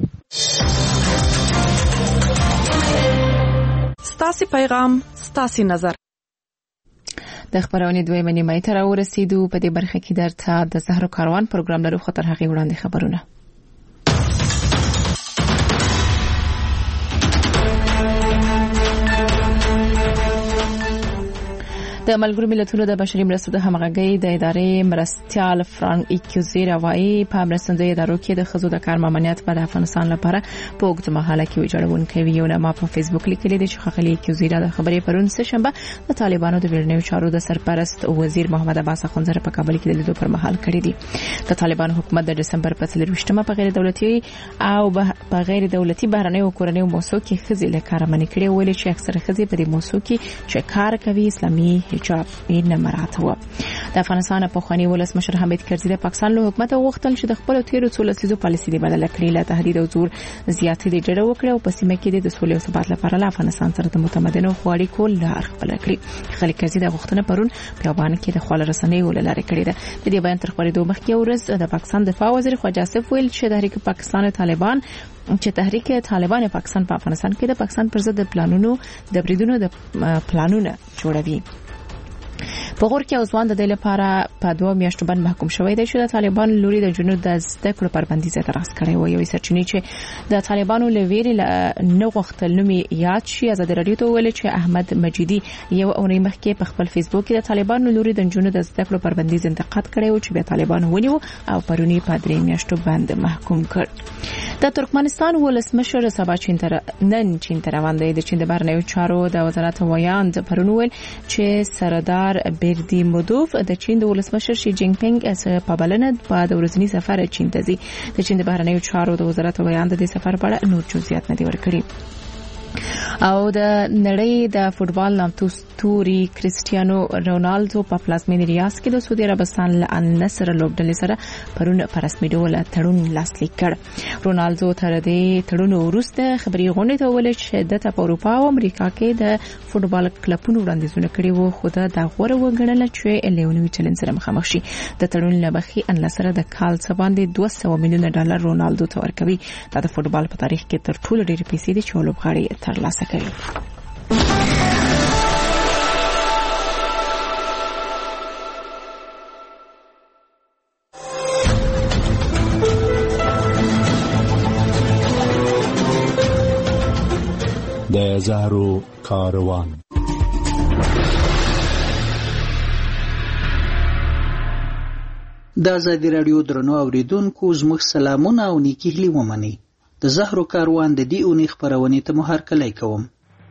ستاسې پیغام ستاسې نظر. د خبرونې دویمه نیمه ته راورسېدو. په دې برخه کې درته د زهرو کاروان پروګرام لرو، خو تر هغې وړاندې خبرونه. د ملګرو ملتونو د بشري مرستو د همغږۍ د ادارې مرستيال فرانک ایکوزیر وايي په مرستندوی ادارو کې د ښځو د کار ممانعت په افغانستان لپاره په اوږده مهاله کې ویجاړونکی وي. یو نامه په فیسبوک لیکلي دی چې ښاغلي ایکوزیر د خبرې پرون سه شنبه د طالبانو د بیرونیو چارو د سرپرست وزیر محمد عباس اخوند سره په کابل کې د لیدو پر مهال کړی دی. د طالبانو حکومت د دسمبر په څلرویشتمه په غیر دولتي او په غیر دولتي بهرنیو کورنیو موسسو کې ښځې له کار منع کړي، ویل چې اکثره ښځې په دې موسسو کې چې کار کوي اسلامي حجاب یې نه مراعات و. د افغانستان په خواني ولسمشر حامد کرزي د پاکستان له حکومت غوښتل چې د خپل تیرو څو لسیزو پالیسي دی بدل کړي، له تهدید او زور زیاتې دی ډېر وکړي او په سیمه کې د سولې او ثبات لپاره له افغانستان سره د متمدنو خواري کول لار خپل کړي. خالد کرزي د غوښتنه پرون په بیان کې د خپل رسنیو لاره کړې ده. د دې بیان تر خبرېدو مخکې ورځ د پاکستان دفاع وزیر خواجه آصف ویل چې تحریک پاکستان طالبان چې تحریک طالبان پاکستان په افغانستان کې د پاکستان پر ضد د پلانونو د بریدونو د پلانونه جوړوي. په غور کې اوسوان د دې لپاره په دوه میاشتو باندې محکوم شوی دی چې د طالبان لوري د جنوب د زده کړو پربندي زیات راس کړی و. یو سرچینې چې د طالبانو لویری نه غوښتل نومي یاد شي آزاد رادیو ته ویل چې احمد مجیدي یو اونۍ مخکې په خپل فیسبوک کې د طالبانو لوري د جنوب د زده کړو پربندي انتقاد کړی و چې به طالبان ونیو او پرونی په درې میاشتو باندې محکوم کړ. د ترکمنستان ولسمشر سبا چین تر نن چین تر روان دی. د چین د بهرنیو چارو د وزارت ویاند پرون ویل چې سردار بیردی مودوف د چین د ولسمشر شي جینګ پینګ په بلنه په د ورځنی سفر چین ته ځي. د چین د بهرنیو چارو د وزارت ویاند د سفر په اړه نور جزئیات نه دی ورکړي. او د نړۍ د فوتبال نامتو ستوري کریسټیانو رونالدو په پلازمینې ریاض کې د سعودي عربستان له النصر لوبډلې سره پرون په رسمي ډول تړون لاسلیک کړ. رونالدو تر دې تړون وروسته خبري غونډې ته ویل چې د اروپا او امریکا کې د فوتبال کلبونو وړاندیزونه کړي وو، خو دا د غوړه وګڼل چې لیونوي چلن سره مخامخ شي. د تړون لبخي النصر د کال څخه باندې دوه سوه میلیونه ډالر رونالدو ته ورکوي. دا د فوتبال په تاریخ کې تر ټولو ډېر پیسې دي چې لوبغاړي ترلاسه کوي. د زهرو کاروان. د آزادي رادیو درنو اوریدونکو زموږ سلامونه او نیکی هیلې ومنئ. د زهرو کاروان د دې اونۍ خپرونې ته مو هرکلی کوم.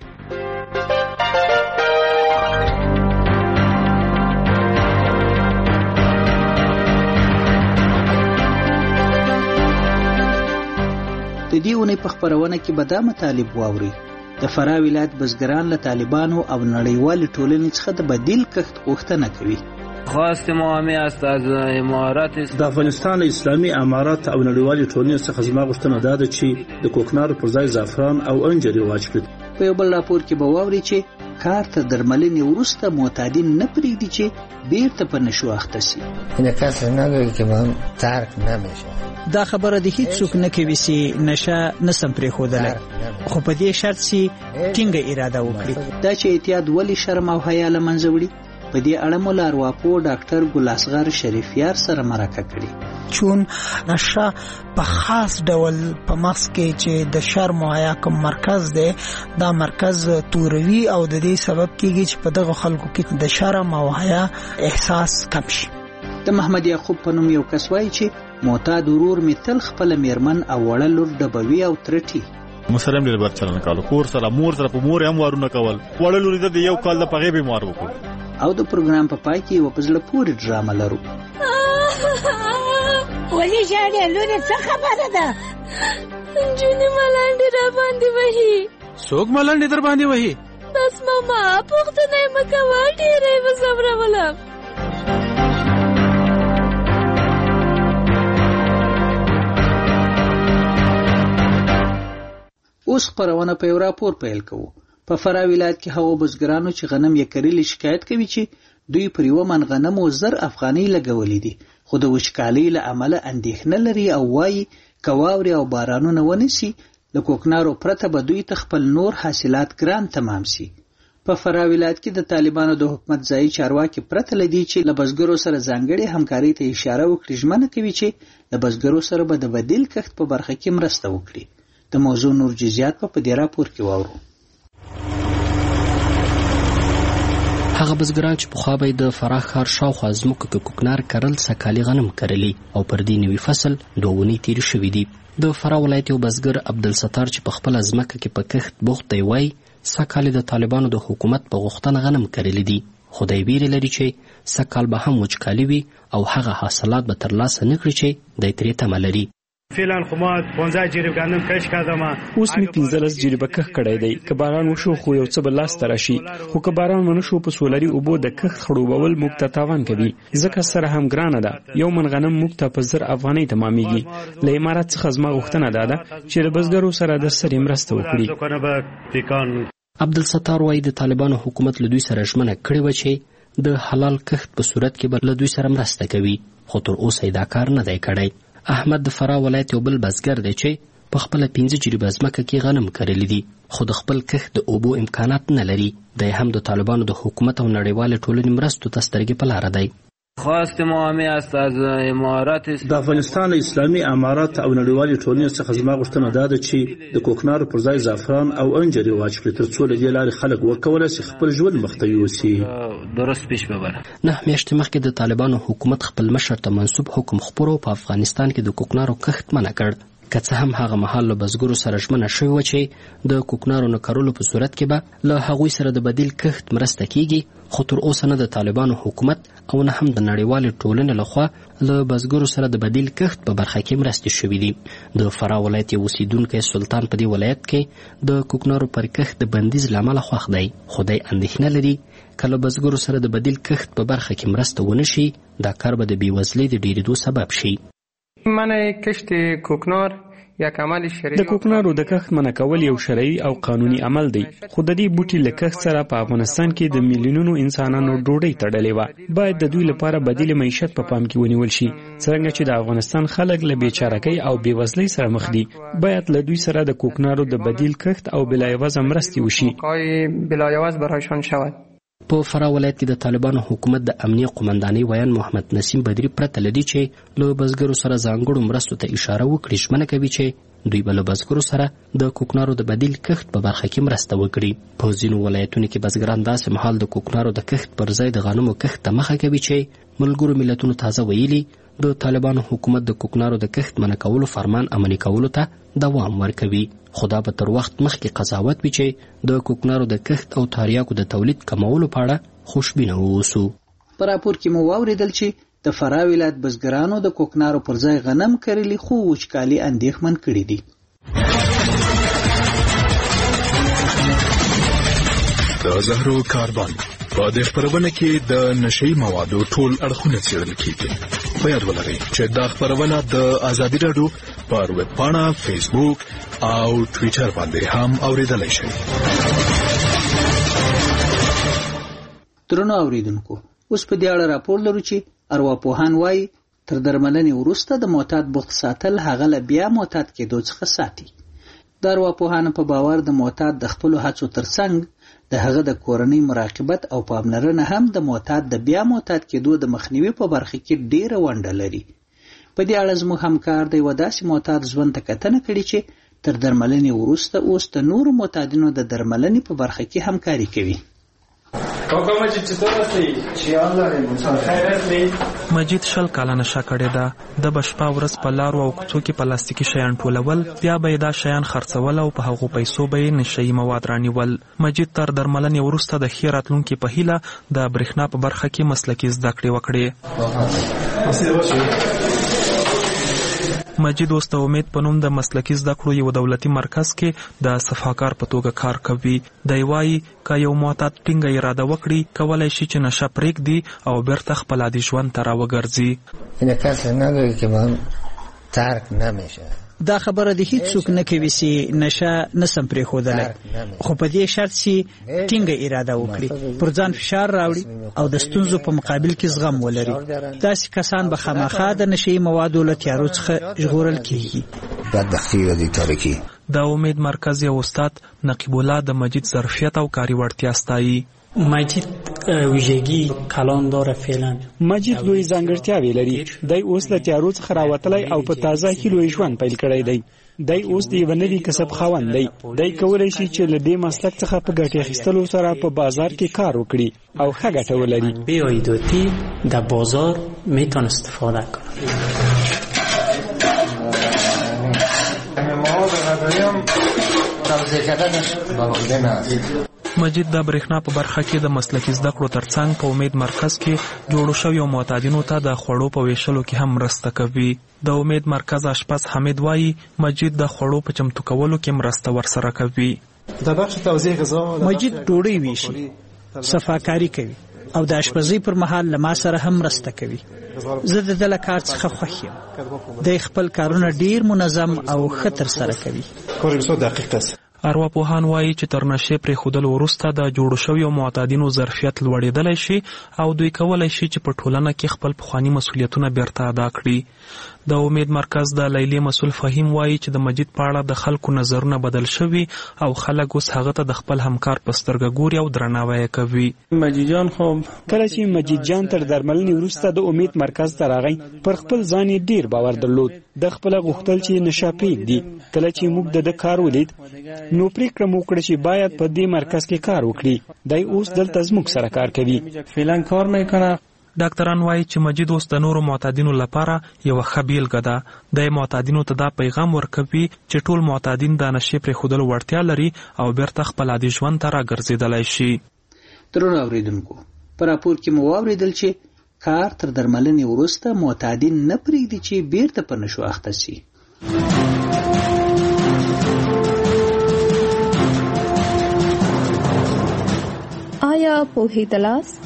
د دې اونۍ په خپرونه کې به دا مطالب واورئ. د فراه ولایت بزګران له طالبانو او نړیوالې ټولنې څخه د بدیل کښت غوښتنه کوي. خواست مهمه است از امارات د افغانستان اسلامي امارات او نړیوالې ټولنې څخه زما غوښتنه دا ده چې د کوکنارو پر ځای زعفران او انجیر رواج کړي. په یو بل راپور کې به واورئ چې کار تر درملنې وروسته معتادین نه پرېږدي چې بیرته په نشو اخته شي. این کس نگویی که من ترک نمیشه. دا خبره د هیڅ څوک نه کوي چې نشه نسم پرېښودلی، خو په دې شرط چې ټینګه اراده وکړي. دا چې اعتیاد ولې شرم او حیا له منځه وړي، په دې اړه مو له ارواپوه ډاکټر ګل اصغر شریفیار سره مرکه کړې. چون نشه په خاص ډول په مغز کې چې د شرم او حیا کوم مرکز دی، دا مرکز توروي او د دې سبب کېږي چې په دغه خلکو کې د شرم او حیا احساس کم شي. د محمد یعقوب په نوم یو کس وایي چې معتاد ورور مې تل خپله میرمن او وړه لور ډبوي او ترټي. مسلم ډېر بد چلند کولو، کور سره مور سره په مور هم وارونه کول، وړه لوري ته د یو کال د پغې بیمار وکړو. او د پروګرام په پای کې یو په زړه پورې ډرامه لرو. ولې ژاړې لورې، څه خبره ده؟ نجونې ملنډې را باندې وهي. څوک ملنډې در باندې وهي؟ بس ماما پوښتنه یې مه کوه، ډېره یې وځورولم. اوس خبرونه په یو راپور پیل کوو. په فرا ولایت کې هغو بزګرانو چې غنم یې کرلي شکایت کوي چې دوی پر یوه من غنمو زر افغانۍ لګولې دي، خو د وچکالۍ له امله اندېښنه لري او وایي که واورې او بارانونه ونیسي له کوکنارو پرته به دوی ته خپل نور حاصلات ګران تمام سي. په فرا ولایت کې د طالبانو د حکومت ځایي چارواکي پرته له دې چې له بزګرو سره ځانګړې همکارۍ ته اشاره وکړي ژمنه کوي چې د بزګرو سره به د بدیل کښت په برخه کې مرسته وکړي. د موضوع نور جزئیات په دې راپور کې واورو. هغه بزګران چې پخوا به د فراه ښار شاوخوا ځمکو کې کوکنار کرل سکالي غنم کرلي او پر دې نوي فصل دوه اونۍ تېرې شوي دي. د فراه ولایت یو بزګر عبدالستار چې په خپله ځمکه کې په کښت بوخت دی وایي سږکال د طالبانو د حکومت په غوښتنه غنم کرلي دي، خو دی ویرې لري چې سږکال به هم وچکالي وي او هغه حاصلات به ترلاسه نه کړي چې دی ترې تمه لري. فعلا خو ما پنځه جریب غنم کش کړم، اوس مې پنځلس جریبه کښت کړی دی. که باران وشو خو یو څه به لاسته راشي، خو که باران ونه شو په سولري اوبو د کښت خړوبول موږ ته تاوان کوي، ځکه سره هم ګرانه ده. یو من غنم موږ ته په زر افغانۍ تمامیږي. له امارات څخه زما غوښتنه دا ده چې د بزګرو سره د سرې مرسته وکړي. عبدالستار وایي د طالبانو حکومت له دوی سره ژمنه کړې وه چې د حلال کښت په صورت کې به له دوی سره مرسته کوي، خو تر اوسه یې دا کار نه دی کړی. احمد د فراه ولایت یو بل بزګر دی چې په خپله پنځه جریبه ځمکه کې غنم کرلي دي، خو د خپل کښت د اوبو امکانات نه لري. دی هم د طالبانو د حکومت او نړیوالې ټولنې مرستو ته سترګې په لاره دی. خواست مهمه است از امارات د افغانستان اسلامي امارات او نړیوالې ټولنې څخه زما غوښتنه دا ده چې د کوکنارو پر ځای زعفران او انجر واچ کړي ترڅو له دې لارې خلک وکولی شي خپل ژوند مخته یوسي. درست پیش ببره. نه میاشتې مخکې د طالبانو حکومت خپل مشر ته منسوب حکم خپرو په افغانستان کې د کوکنارو کښت منع کړ. که څه هم هغه مهال له بزګرو سره ژمنه شوې وه چې د کوکنارو نه کرلو په صورت کې به له هغوی سره د بدیل کښت مرسته کیږي، خو تر اوسه نه د طالبانو حکومت او نه هم د نړیوالې ټولنې لخوا له بزګرو سره د بدیل کښت په برخه کې مرستې شوې دي. د فراه ولایت یو اوسیدونکی سلطان په دې ولایت کې د کوکنارو پر کښت د بندیز له امله خوښ دی، خو دی اندېښنه لري که له بزګرو سره د بدیل کښت په برخه کې مرسته ونه شي دا کار به د بېوزلۍ د ډېرېدو سبب شي. منع کشت کوکنار یک عمل شرعي. د کوکنارو د کښت منع کول یو شرعي او قانوني عمل دی، خو د دې بوټي له کښت سره په افغانستان کې د میلیونونو انسانانو ډوډۍ تړلې وه. باید د دوی لپاره بدیل معیشت په پام کې ونیول شي. څرنګه چې د افغانستان خلک له بېچارهکۍ او بېوزلۍ سره مخ دي، باید له دوی سره د کوکنارو د بدیل کښت او بلایوازه مرستې وشي. بلایواز برایشان شود. په فراه ولایت کې د طالبانو حکومت د امنیه قومندانۍ ویان محمد نسیم بدری پرته له دې چې له بزګرو سره ځانګړو مرستو ته اشاره وکړي ژمنه کوي چې دوی به له بزګرو سره د کوکنارو د بدیل کښت په برخه کې مرسته وکړي. په ځینو ولایتونو کې بزګران داسې مهال د کوکنارو د کښت پر ځای د غنمو کښت ته مخه کوي چې ملګرو ملتونو تازه ویلي د طالبانو حکومت د کوکنارو د کښت منع کولو فرمان عملي کولو ته دوام ورکوي، خو دا به تر وخت مخکې قضاوت وي چې د کوکنارو د کښت او تریاکو د تولید کمولو په اړه خوشبینه واوسو. په راپور کې مو واوریدل چې د فراه ولایت بزګرانو د کوکنارو پر ځای غنم کرلي خو وچکالي اندېښمن کړي دي. د زهرو کاربن په دې خبرونه کې د نشئی موادو ټول اړخونه څېړل کیږي. په یاد ولرئ چې دا خبرونه د ازادي راډیو پر ویب پاڼه، فیسبوک او ټویټر باندې هم اوریدلای شئ. درنو اوریدونکو، اوس په دې اړه راپور لرو چې ارواپوهان وایي تر درملنې وروسته د معتاد بوخت ساتل هغه له بیا معتاد کېدو څخه ساتي. د ارواپوهانو په باور د معتاد د خپلو هڅو ترڅنګ د هغه د کورنۍ مراقبت او پاملرنه هم د معتاد د بیا معتاد کېدو د مخنیوي په برخه کې ډیره ونډه لري. په دې اړه زموږ همکار د یوه داسې معتاد ژوند ته کتنه کړې چې تر درملنې وروسته اوس د نورو معتادینو د درملنې په برخه کې همکاري کوي. مجید شل کاله نشه کړې ده. د بشپا ورځ په لارو او کوڅو کې پلاستیکي شیان ټولول، بیا به یې دا شیان خرڅول او په هغو پیسو به یې نشهیي مواد رانیول. مجید تر درملنې وروسته د ښې راتلونکي په هیله د برېښنا په برخه کې مسلکي زده کړې وکړې. مجید اوس د امید په نوم د مسلکي زده کړو یو دولتي مرکز کې د صفاکار په توګه کار کوي. دی وایي که یو معتاد ټینګه اراده وکړي کولی شي چې نشه پرېږدي او بیرته خپل عادي ژوند ته راوګرځي. این کسی نداره که من ترک نمیشه. دا خبره د هیڅ څوک نه کوي چې نشه نسم پرې خودلای خو په دې شرط چې ټینګه اراده وکړي پر ځان فشار راوړي او د ستونزو په مقابل کې زغم ولري داسې کسان به خامخا د نشي موادو له تیارو څخه ژغورل کیږي بدبختي او د تاریکی د امید مرکز یو استاد نقیب الله د مجید ظرفیت او کاری وړتیا ستایي. مجید ویژگی کلان داره فعلا. مجید لوی ځانګړتیاوې لري. دی اوس له تیارو څخه راوتلی او په تازه هیلو ژوند پیل کړی دی. دی اوس د یو نوي کسب خاوند دی. دی کولی شي چې له دې مسلک څخه په ګټې اخیستلو سره په بازار کې کار وکړي او ښه ګټه ولري. به ایدوتی در بازار میتونه استفاده کنه. مجید د برېښنا په برخه کې د مسلکي زده کړو ترڅنګ په امید مرکز کې جوړو شویو معتادینو ته د خوړو په ویشلو کې هم مرسته کوي. د امید مرکز اشپز حمید وایي مجید د خوړو په چمتو کولو کې مرسته ورسره کوي. د بخش توزیع غذا مجید ډوډۍ ویشي، صفاکاری کوي او د اشپزۍ پر مهال له ما سره هم مرسته کوي. زه د ده له کار څخه خوښ یم. دی خپل کارونه ډیر منظم او ښه ترسره کوي. ارواپوهان وایي چې تر نشې پرېښودلو وروسته د جوړو شویو معتادینو ظرفیت لوړېدلی شي او دوی کولی شي چې په ټولنه کې خپل پخواني مسؤلیتونه بیرته ادا کړي. د امید مرکز د لیلی مسؤل فهیم وایي چې د مجید په اړه د خلکو نظرونه بدل شوي او خلک اوس هغه ته د خپل همکار په سترګه ګوري او درناوی یې کوي. مجید جان خو کله چې مجید جان تر درملنې وروسته د امید مرکز ته راغی پر خپل ځان یې ډیر باور درلود. د خپله غوښتل چې نشه پرېږدي. کله چې موږ د ده کار ولید نو پریکړه مو وکړه چې باید په دې مرکز کې کار وکړي. دی اوس دلته زموږ سره کار کوي. فعلا کار میکنه. ډاکټران وایي چې مجید اوس د نورو معتادینو لپاره یوه ښه بیلګه ده. دی معتادینو ته دا پیغام ورکوي چې ټول معتادین د نشې پرېښودلو وړتیا لري او بیرته خپل عادي ژوند ته راګرځېدلی شي. درنو اورېدونکو، په راپور کې مو واورېدل چې کار تر درملنې وروسته معتادین نه پرېږدي چې بیرته په نشو اخته شي. آیا پوهېدلاست؟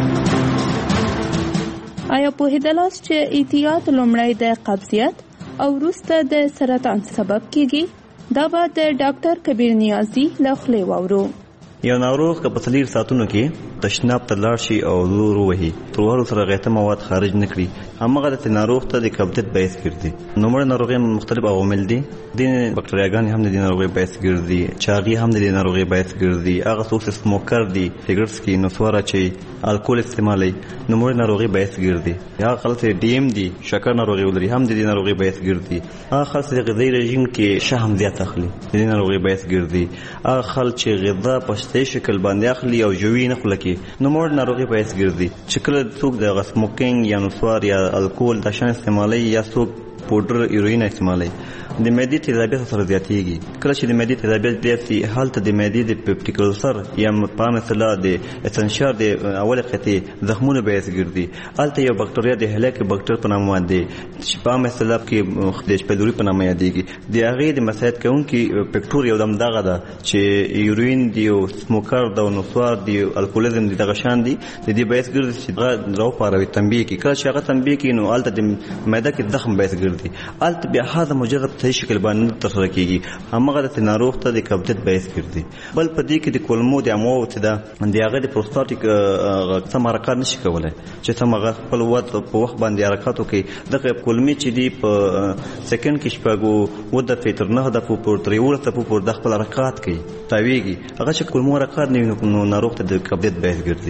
آیا پوهېدلاست چې احتیاط لومړی د قبضیت او وروسته د سرطان سبب کیږي؟ دا به د ډاکټر کبیر نیازی له خولې واورو. یو ناروغ که په څلور ساعتونو کې تشناب ته لاړ شي او زور ووهي تر وهلو سره غیته مواد خارج نه کړي، همغه د ناروغ ته د کبدت باعث ګرځي. نوموړې ناروغۍ مختلف عوامل دي. ځینې بکټریاګانې هم د دې ناروغۍ باعث ګرځي، چاغي هم د دې ناروغۍ باعث ګرځي. هغه څوک چې سموکر دي، سګرټ څکي، نسوار اچوي، الکول استعمالوي، نوموړې ناروغۍ باعث ګرځي. هغه خلک چې ډي ایم دي، شکر ناروغي ولري، هم د دې ناروغۍ باعث ګرځي. هغه خلک چې غذایي رژیم کې شحم زیات اخلي، د دې ناروغۍ باعث ګرځي. هغه خلک چې غذا په صحي شکل باندې اخلي او جوي نه خوله کوي، نوموړې ناروغۍ باعث ګرځي. چې کله څوک د سموکینګ یا نسوار یا الکول دا شان استعمالوي یا څوک پوډر ایروین استعمالوي، د معدې تیزابیت سره زیاتېږي. کله چې د معدې تیزابیت زیات شي، هلته د معدې د پیپټیک ألسر یا په عامه اصطلاح د اسنشار د اولې قطعې زخمونه باعث ګرځي. هلته یو بکټریا د هلاک بکټر په نامه دی چې په عامه اصطلاح کې د شپیدوري په نامه یادېږي. د هغې د مساعد کوونکي فکټور یو دم دغه ده چې یورین دی او سموکر ده او نسوار دی او الکولیزم دی، دغه شان دي. د دې باعث ګرځي چې هغه راوپاروي، تنبیه کړي. کله چې هغه تنبیه کړي نو هلته د معده کې زخم باعث ګرځي. هلته بیا هضم مجرد صحیح شکل باندې ترسره کېږي، همغه د ناروغ ته د کبدت باعث ګرځي. بل په دې کې د کولمو د امواو چې ده د هغه د پروستاتیک سم حرکات نشي کولی چې سم هغه خپل وخت په وخت باندې حرکات وکړي. دغه کولمې چې دي په سکند کې شپږو اووه دقیقې تر نهه دقیقو پورې تر یولس دقیقو پورې د خپل حرکات کوي، تاویږي. هغه چې کولمو حرکات نه وي نو ناروغ ته د کبدت باعث ګرځي.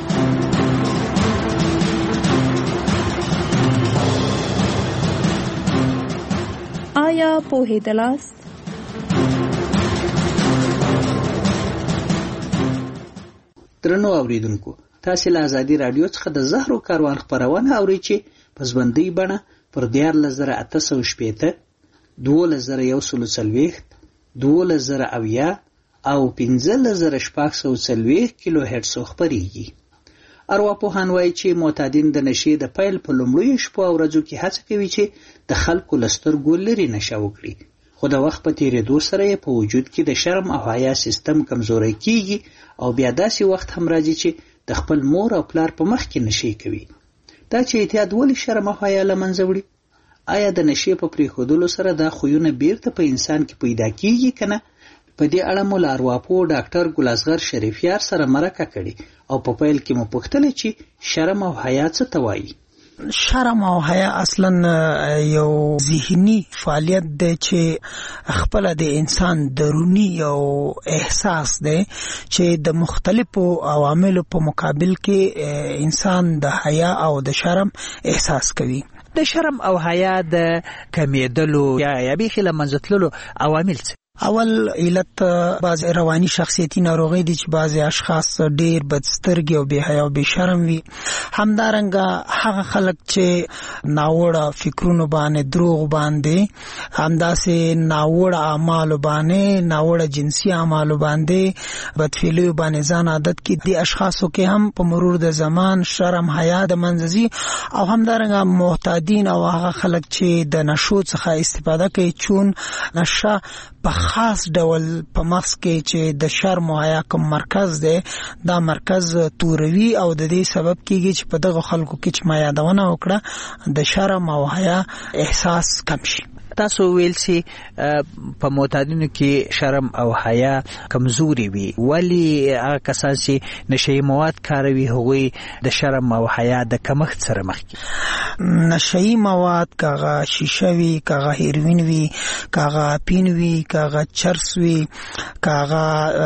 آیا پوهېدلاست؟ درنو اوریدونکو، تاسې له ازادي راډیو څخه د زهرو کاروان خپرونه اورئ چې په ژوندۍ بڼه پر دیارلس زره اته سوه شپېته، دولس زره یو سلو څلوېښت، دولس زره اویا او پنځلس زره شپږ سوه څلوېښت کیلو هرټزو خپرېږي. ارواپوهان وایي چې معتادین د نشې د پیل په لومړیو شپو او ورځو کې هڅه کوي چې د خلکو له سترګو لرې نشه وکړي، خو د وخت په تېرېدو سره یې په وجود کې د شرم او حیا سیستم کمزوری کیږي او بیا داسې وخت هم راځي چې د خپل مور او پلار په مخ کې نشې کوي. دا چې اعتیاد ولې شرم او حیا له منځه وړي؟ آیا د نشې په پریښودلو سره دا خویونه بیرته په انسان کې پیدا کیږي کنه؟ په دې اړه مو له ارواپوه ډاکټر ګلازغر شریفیار سره مرکه کړې او په پیل کې مو پوښتنه چې شرم او حیا څه ته وایي. شرم او حیا اصلا یو ذهني فعالیت دی چې خپل د انسان درونی یو احساس دی چې د مختلفو عواملو په مقابل کې انسان د حیا او د شرم احساس کوي. د شرم او حیا د کمیدلو یا یا بیخي له منځه تللو عوامل څه؟ اول علت بعض رواني شخصیتي ناروغي دي چې بعض اشخاص ډیر بدسترګي او بے حیا او بے شرم وي. همدارنګه هغه خلک چې ناوړه فکرونو باندې دروغ باندې همداسې ناوړه اعمال باندې ناوړه جنسي اعمال باندې بدفعلی باندې ځان عادت کې دي اشخاصو کې هم په مرور د زمان شرم حیا د منځي او همدارنګه معتادین او هغه خلک چې د نشو څخه استفاده کوي چون نشه په خاص ډول په مغز کې چې د شرم او حیا کوم مرکز دی دا مرکز توروي او د دې سبب کیږي چې په دغه خلکو کې چې ما یادونه وکړه د شرم او حیا احساس کم شي. تاسو ویل چې په معتادینو کې شرم او حیا کمزوري وي، ولی هغه کسان چې نشئی مواد کاروي هغوی د شرم او حیا د کمښت سره مخ کیږي؟ نشئی مواد کاغه شیشه وي، کاغه هیروین وي، کاغه پین وي، کاغه چرس وي، کاغه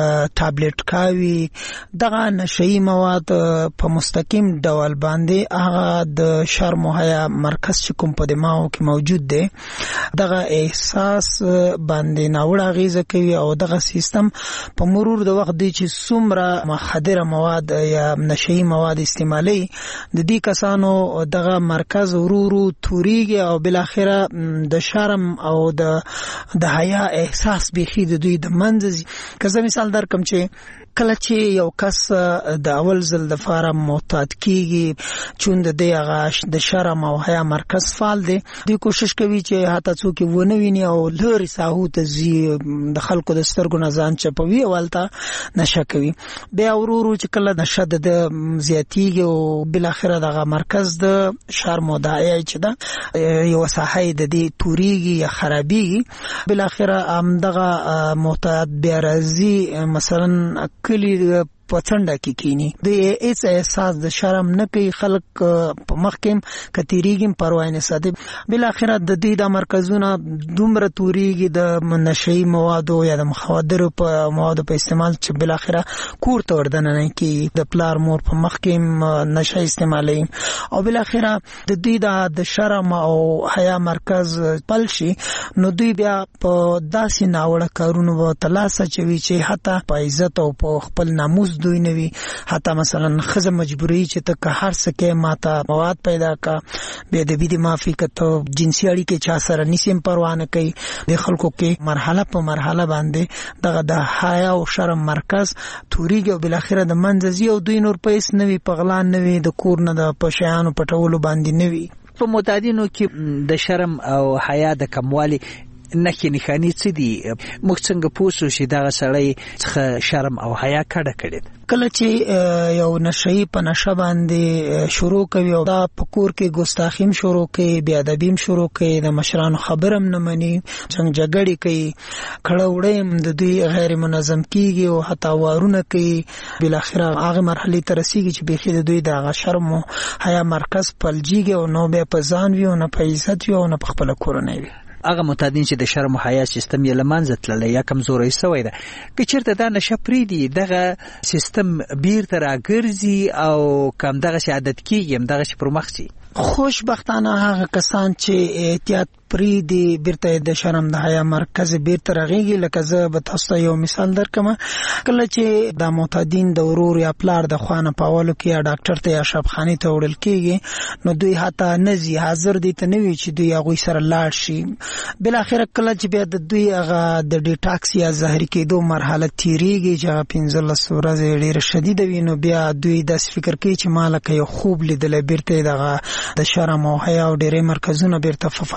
ټابلیټ کاوي، دغه نشئی مواد په مستقیم ډول باندې هغه د شرم او حیا مرکز چې کوم په دماغ کې موجود دی دغه احساس باندې ناوړه اغیزه کوي او دغه سیستم په مرور د وخت دی چې څومره مخدره مواد یا نشئی مواد استعمالي د دې کسانو دغه مرکز ورورو توریږي او بل اخره د شرم او د د حیا احساس بيخي د دوی د منځ. که زه مثال درکم چې کله چې یو کس د اول ځل د فاره معتاد کیږي چون د دې هغه د شرم او حیا مرکز فعال دی، دوی کوشش کوي چې حتی څوک ونه ویني او لوري ساحو ته ځي د خلکو د سترګو نه ځان چپوي او هلته نشه کوي. بیا ورو چې کله نشه د زیاتیږي او بل اخره دغه مرکز د شرم او د حیا چې ده یو ساحه د دې توریږي یا خرابېږي، بل اخره هم دغه معتاد بیا راځي مثلا کلی پڅنډه کې کینی د هیڅ احساس د شرم نه کوي، خلک په مخکم کتیریږي پروا نه ساتي. بل اخره د دې د مرکزونه دومره توریږي د نشئی موادو یا د مخدرو په موادو په استعمال چې بل اخره کور ته وردن نه کی د پلار مور په مخکم نشه استعمالي او بل اخره د دې د شرم او حیا مرکز پل شي نو دوی بیا په داسې ناوړه کارونو و تلاسه چوي چې حتی په عزت او په خپل ناموس دوی نوي، حتی مثلا خزه مجبوری چې ته که هر څه کې ماته مواد پیدا کا به د بيدی معافي کته جنسي اړیکې چا سره نسیم پروا نه کوي. د خلکو کې مرحله په مرحله باندې دغه د حیا او شرم مرکز توریږي او بل اخره د منځي او دوی نور پیس نوي پغلان نوي د کور نه د پشیانو پټولو باندې نوي. په معتادینو کې د شرم او حیا د کموالي نخي نخانی څه دي؟ موږ څنګه پوسو چې دا سړی څخه شرم او حیا کډه کړي؟ کله چې یو نشئی په نشه باندې شروع کوي او دا په کور کې ګستاخیم شروع کوي، بیا ادبیم شروع کوي، د مشرانو خبرم نه مني، څنګه جګړې کوي، کړه وړې د دوی غیر منظم کیږي او حتی وارونه کوي، بل اخره هغه مرحله ته رسیږي چې بيخي د دوی د شرم او حیا مرکز پلجیږي او نو به په ځان وي او نه په عزت وي او نه په خپل کورنۍ وي. هغه معتادین چې د شرم او حیا سیستم یې لمنځه تللی یا کمزوری شوی ده، که چېرته دا نشه پرېږدي دغه سیستم بیرته راګرځي او که همدغسې عادت کېږي همدغسې پر مخ ځي؟ خوشبختانه هغه کسان چې احتیاط پری دی بیرته د شرم د حیا مرکز بیرته راغیږي. لکه زه به تاسو یو مثال درکم، کله چې د معتادین د ورور یا پلار د خوانه پاولو کې یا ډاکټر ته یا شفخانه ته وړل کېږي نو دوی حتی نزي حاضر دي ته نوي چې دوی هغه سره لاړ شي. بل اخر کله چې بیا د دوی هغه د ډیټاکس یا زهري کېدو مرحله تیریږي چې هغه پنځلس ورځې ډېر شدید وي نو بیا دوی د فکر کوي چې مالک یو خوب لیدل بیرته دغه د شرم او حیا او ډېرې مرکزونه بیرته فعالیت شو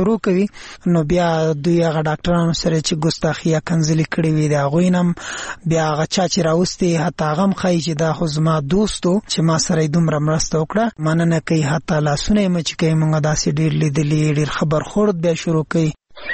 شروع کوي نو بیا دوی هغه ډاکټرانو سره چې ګستاخی یا کنځلې کړې وي د هغوی نه بیا هغه چا چې راوستي حتی هغه هم ښایي چې دا خو زما دوستو چې ما سره یې دومره مرسته وکړه مننه کوي حتی لاسونه یې مچ کوي موږ داسې ډېر لیدلي ډېر خبرخورد بیا شروع کوي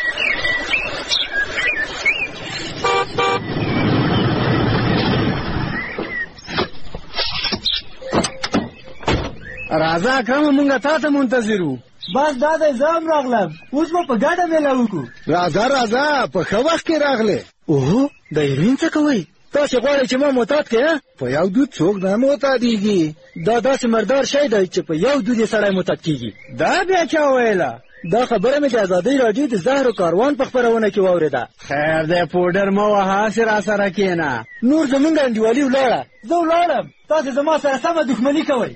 راځه اکرم مونږه تا ته منتظر وو بس دا د ځام راغلم اوس به په ګډه میله وکړو راځه راځه په ښه وخت کې راغلې اوهو د ایرین څه کوئ تاسې غواړئ چې ما معتاد کړې په یو دود څوک نه معتادېږي دا داسې مردار شی دی چې په یو دود یې سړی معتاد کېږي دا بیا چا ویله دا خبره مې د ازادۍ راډیو د زهرو کاروان په خپرونه کې واورېده خیر دی پوډر مه وهه هسې را سره کښېنه نور زمونږ انډیوالي ولاړه زه ولاړم تاسې زما سره سمه دښمني کوئ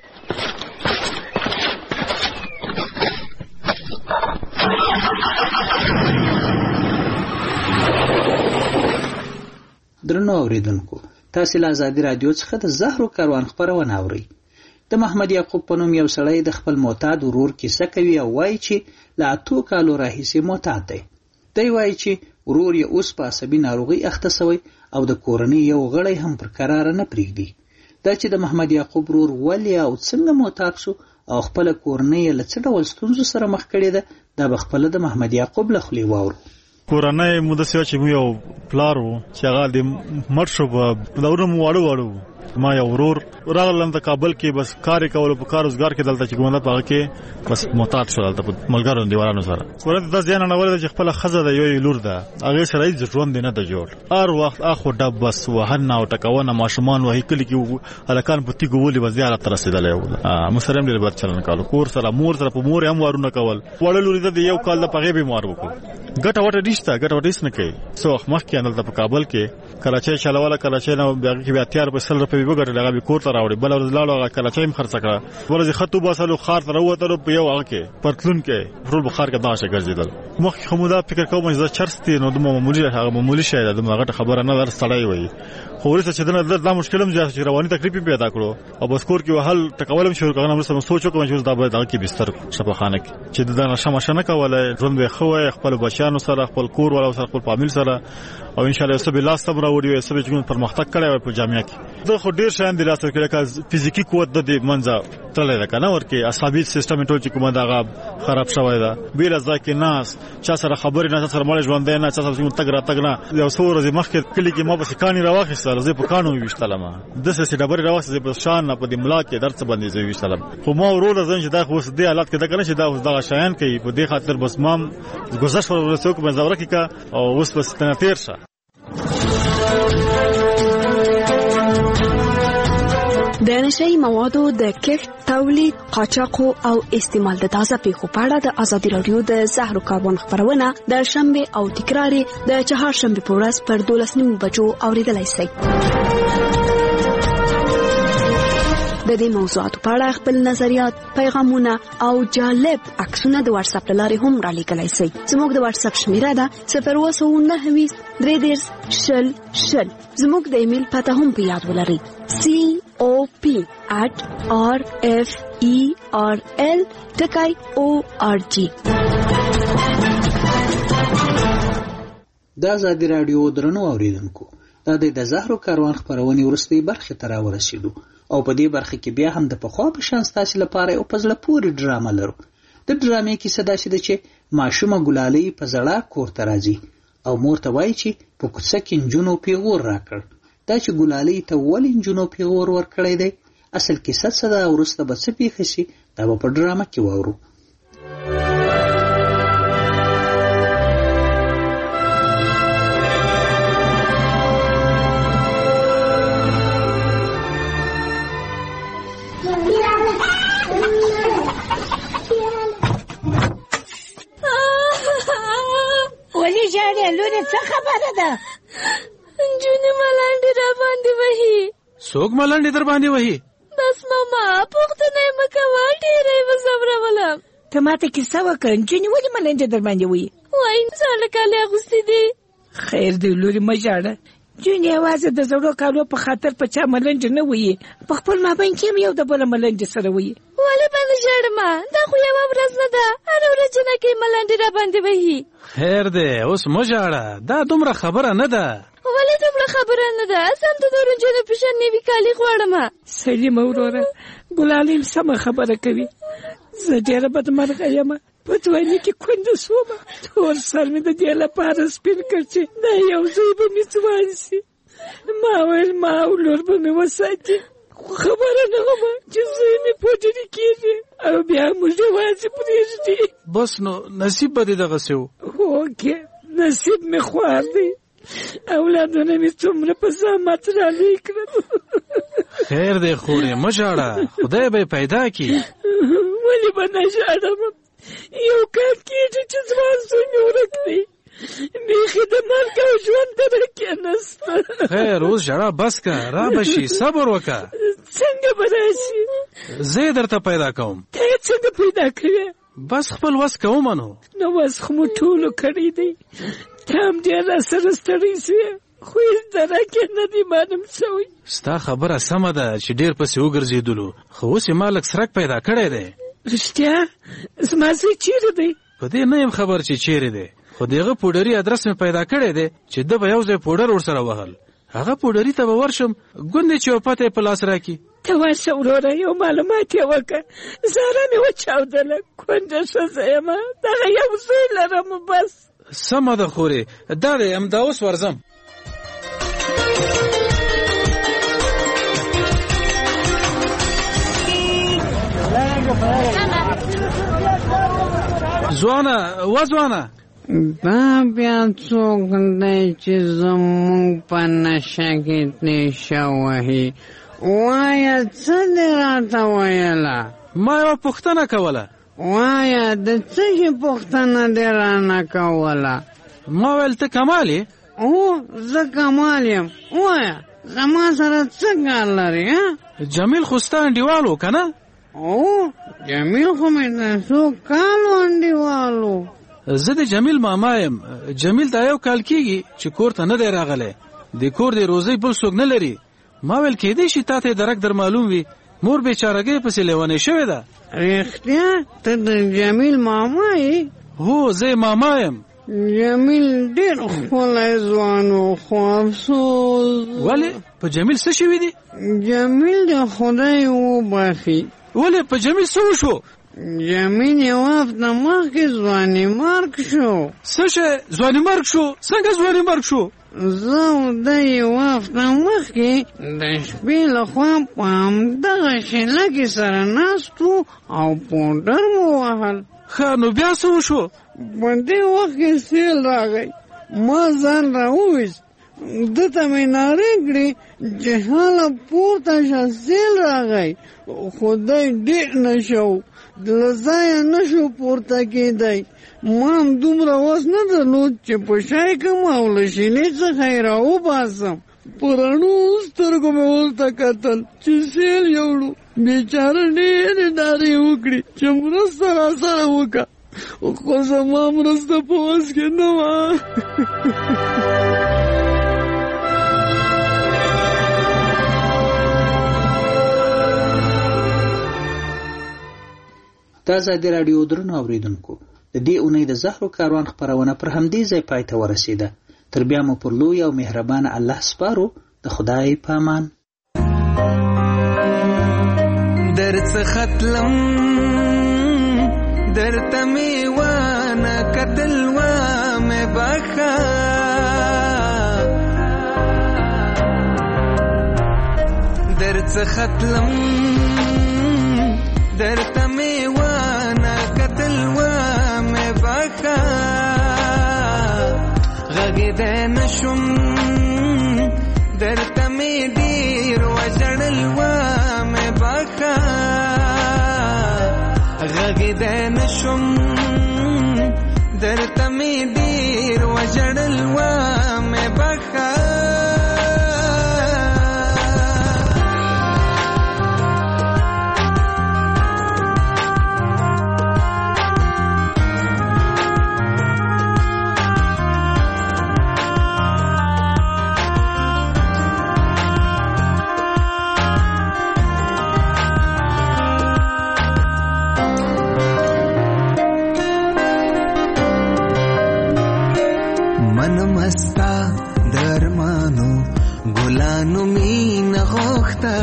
درنو اوریدونکو تاسو له ازادي رادیو څخه د زهرو کاروان خبرونه اورئ د محمد یعقوب په نوم یو سړی د خپل معتاد ورور کیسه کوي او وایي چې له اتو کالو راهیسې معتاد دی دی وایي چې ورور یې اوس په عصبي ناروغۍ اخته سوی او د کورنۍ یو غړی هم پر قراره نه پرېږدي دا چې د محمد یعقوب ورور ولې او څنګه معتاد شو او خپل کورنۍ له څه ډول ستونزو سره مخ کړې ده دا به خپله د محمد یعقوب له خولې واورو کورنۍ مو داسې وه چې موږ یو پلار وو چې هغه د مړ شو په دورونه مو واړه واړه وو ما یو ورور راغلم د کابل کې بس کار یې کولو په کار روزګار کې دلته چې کومه په هغه کې بس معتاد شو دلته په ملګرو دیوالانو سره ورته داس ځان نه ولې چې خپل خزه د یو لور ده هغه سره یې ژوند نه د جوړ هر وخت اخو ډب بس وهنه او ټکاونه ماشومان وهي کلی کې الکان پتی ګولې وزیارت تر رسیدلې و مسرم دې بر چلن کالو کور سره مور سره په مور هم وارونه کول وړلوري د یو کال د پغې بیمار وکړ ګټه وټه ډیشته ګټه وټه نه کوي سو مخ کې اندل په کابل کې کراچۍ چلواله کراچۍ نه بیا کې بیا تیار په سل روپے وګټل هغه به کور ته راوړي بل ورځ لاړو هغه کراچۍ هم خرڅ کړه ورځ خطو باسلو خار ته وروته په یو هغه کې پرتلون کې فرول بخار کې داشه ګرځیدل مخ خمودا فکر کوم چې چرستي نو د معمولی هغه معمولی شی د هغه خبره نه در سړی وي خو ورته چې دنه دا مشکلم زیات چې رواني تکلیف پیدا کړو او بس کور کې وهل تکولم شروع کړم نو سوچو کوم چې دا به دغه کې بستر شفاخانه کې چې دغه شمشنه کوله ژوند به خو خپل بچیانو سره خپل کور ولا سره خپل فامیل سره او ان شاء الله سبه لاس تم راوړي او سبه چې پرمختګ کړي په جامعه کې دا خو ډیر شان دي لاسته کې لکه فزیکی قوت د منځه تللی ده کنه ورکه عصبي سیستم ټول چې کومه دغه خراب شوی ده بیل ځکه کې ناس چا سره خبرې نه سره مال ژوند نه چا سره تګ را تګ نه یو څو ورځې مخکې کلی کې ما بس کانی راوخیسته زه په کانو ویشتلم د څه ډبرې راوخیسته په شان په دې ملا کې درڅ باندې زه ویشتلم خو ما ورور ځن چې دا خو دې حالت کې دا کنه چې دا اوس دغه شایان کوي په دې خاطر بس مام گذشت ورسې کوم زوره کې کا او اوس بس تنه تیر شه د نشئی موادو د کښت تولید قاچاق او استعمال د تازه پیښو په اړه د ازادي رادیو د زهرو کاروان خبرونه د شنبه او تکراری د چهارشنبه په ورځ پر دولس نیمو بجو اوریدلای شئ د دې موضوعاتو په اړه خپل نظریات پیغامونه او جالب عکسونه د واتس اپ لارې هم را لیکلای شئ زموږ د واتس اپ شمیره ده صفر اووه سوه نهه ویشت درې دېرش شل شل زموږ د ایمیل پته هم په یاد ولرئ سی او پی at r f e r l ټکی او ار جی د ازادي رادیو درنو اوریدونکو دا د زهرو کاروان خبرونه ورستي برخه تر ورسېدو او په دې برخه کې بیا هم د پخوا په شان ستاسو لپاره او پزله پوری ډرامه لرو د ډرامې کې صدا شي چې ماشومه ګلالۍ په زړه کور ته راځي او مور ته وایي چې په کوڅه کې جنو پیغور راکړ دا چې ګلالۍ ته ولې جنو پیغور ورکړی دی اصل کیسه څه ده ورسته به څه پیښ شي دا په ډرامه کې واورو ولی جانې لورې څه خبره ده جونې ملنډې را باندې وهي څوک ملنډې در باندې وهي بس ماما پوښتنه یې مه کوه ډېره یې وځورولم ته ماته کیسه وکړه جونې ولې ملنډې در باندې وهي وایي زاړه کالي اغوستي دي خیر دی لورې مه ژاړه جونې یوازې د زړو کالو په خاطر په چا ملنډې نه وهي په خپل مابین کې هم یو د بله ملنډې سره وهي ولې باندې ژاړم دا خو یوه ورځ نه ده هره ورځ جنکۍ ملنډې را باندې وهي خیر دی اوس مه ژاړه دا دومره خبره نه ده ولې دومره خبره نه ده سم د نورو نجونو په شان نوي کالي غواړم سلیمه وروره ګلالۍ سمه خبره کوي زه ډېره بدمرغه یم په ځواني کې کونډه شوم ټول سر مې د دې لپاره سپین کړ چې دا یو ځای به مې ځوان شي ما ویل ما او لور به مې وساتي خو خبره نه ومه چې زوی مې پوډري کېږي او بیا موږ یوازې پرېږدي بس نو نصیب به دې دغسې و هوکې نصیب مې خوار دی اولادونه مې څومره په زحمت رالوی کړل خیر دی خورې مه ژاړه خدای به یې پیدا کړي ولې به نه ژاړم یو کال کېږي چې ځوان زوی مې ورک دی بیخي د مرګ او ژوند تره کې نسته خیر اوس ژړا بس که را به شي صبر وکړه څنګه به راشي زه یې درته پیدا کوم ته یې څنګه پیدا کوې بس خپل وس کومه نو نو وس خو مو ټولو کړی دی ته هم ډېر راسره ستړی شوې خو هېڅ درکې نه دی معلوم شوی ستا خبره سمه ده چې ډېر پسې وګرځېدلو خو اوس یې ما لږ سرک پیدا کړی دی رښتیا زما زوی چیرې دی په دې نه یم خبر چې چیرې دی خو د هغه پوډري ادرس مې پیدا کړی دی چې ده به یو ځای پوډر ورسره وهل هغه پوډري ته به ورشم ګوندې چې یو پته یې په لاس راکړي ته ورشه وروره یو معلومات یې وکړه زهره مې وچاودله کونډه ښځه یم دغه یو زوی لرم بس سمه ده خورې دا دی همدا اوس ورځم ځوانه و ځوانه دا بیا څوک دی چې زموږ په نشه کې نیشه وهي وایه څه دې راته ویله ما یوه پوښتنه کوله وایه د څه شي پوښتنه دې رانه کوله ما ویل ته کمال یې هو زه کمال یم وایه زما سره څه کار لري جمیل خو ستا انډیوال و که نه او جمیل خو مې د څو کالو انډیوال و زه د جمیل ماما یم جمیل دا یو کال کېږي چې کور ته نه دی راغلی د کور د روزۍ بل څوک نه لري ما ویل کېدی شي تا ته یې درک در معلوم وي مور بېچارګۍ پسې لیونۍ شوې ده رښتیا ته د جمیل ماما یې هو زه یې ماما یم جمیل ډېر ښکلی ځوان و خو افسوس ولې په جمیل څه شوي دي جمیل د خدای وبخي ولې په جمیل څه وشو جمیل یو هفته مخکې ځواني مرګ شو څه شی ځواني مرګ شو څنګه ځواني مرګ شو زه او ده یو هفته مخکې د شپې لخوا په همدغه شیله کې سره ناست وو او پوډر مو وهل ښه نو بیا څه وشو په دې وخت کې سیل راغی ما ځان راوویست ده ته مې نارې کړې چې هله پورته شه سیل راغی خو دی ډېر نشه و له ځایه نه شو پورته کېدی ما هم دومره وس نه درلود چې په شی کم او له شینې څخه یې راوباسم په رڼو سترګو مې ورته کتل چې سیل یوړو بېچاره ډېرې نارې وکړې چې مرسته راسره وکړه خو زما مرسته په وس کې نه وه دا ازادي راډیو درنو اوریدونکو د دې اونۍ د زهرو کاروان خپرونه پر همدې ځای پای ته ورسېده تر بیا مو پر لوی او مهربان الله سپارو د خدای پامان درڅخه تلم درته مې وانه کتل وامې بخه درڅخه تلم درته مې وانه کتل وامې بخه غږېدی نشم درته مې ډېر وژړل وامې بخه غږېدی نشم درته مې ډېر وژړل وامې بخه نستا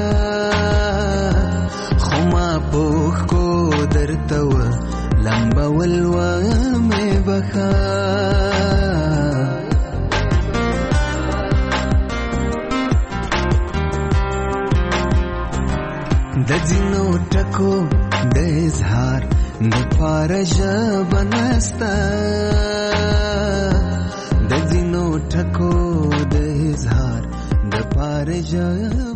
خو ما پوخ کو درته و لمبول و مې بخا د ځینو ټکو د اظهار د پاره ژبه نسته د ځینو ټکو د اظهار د پاره ژبه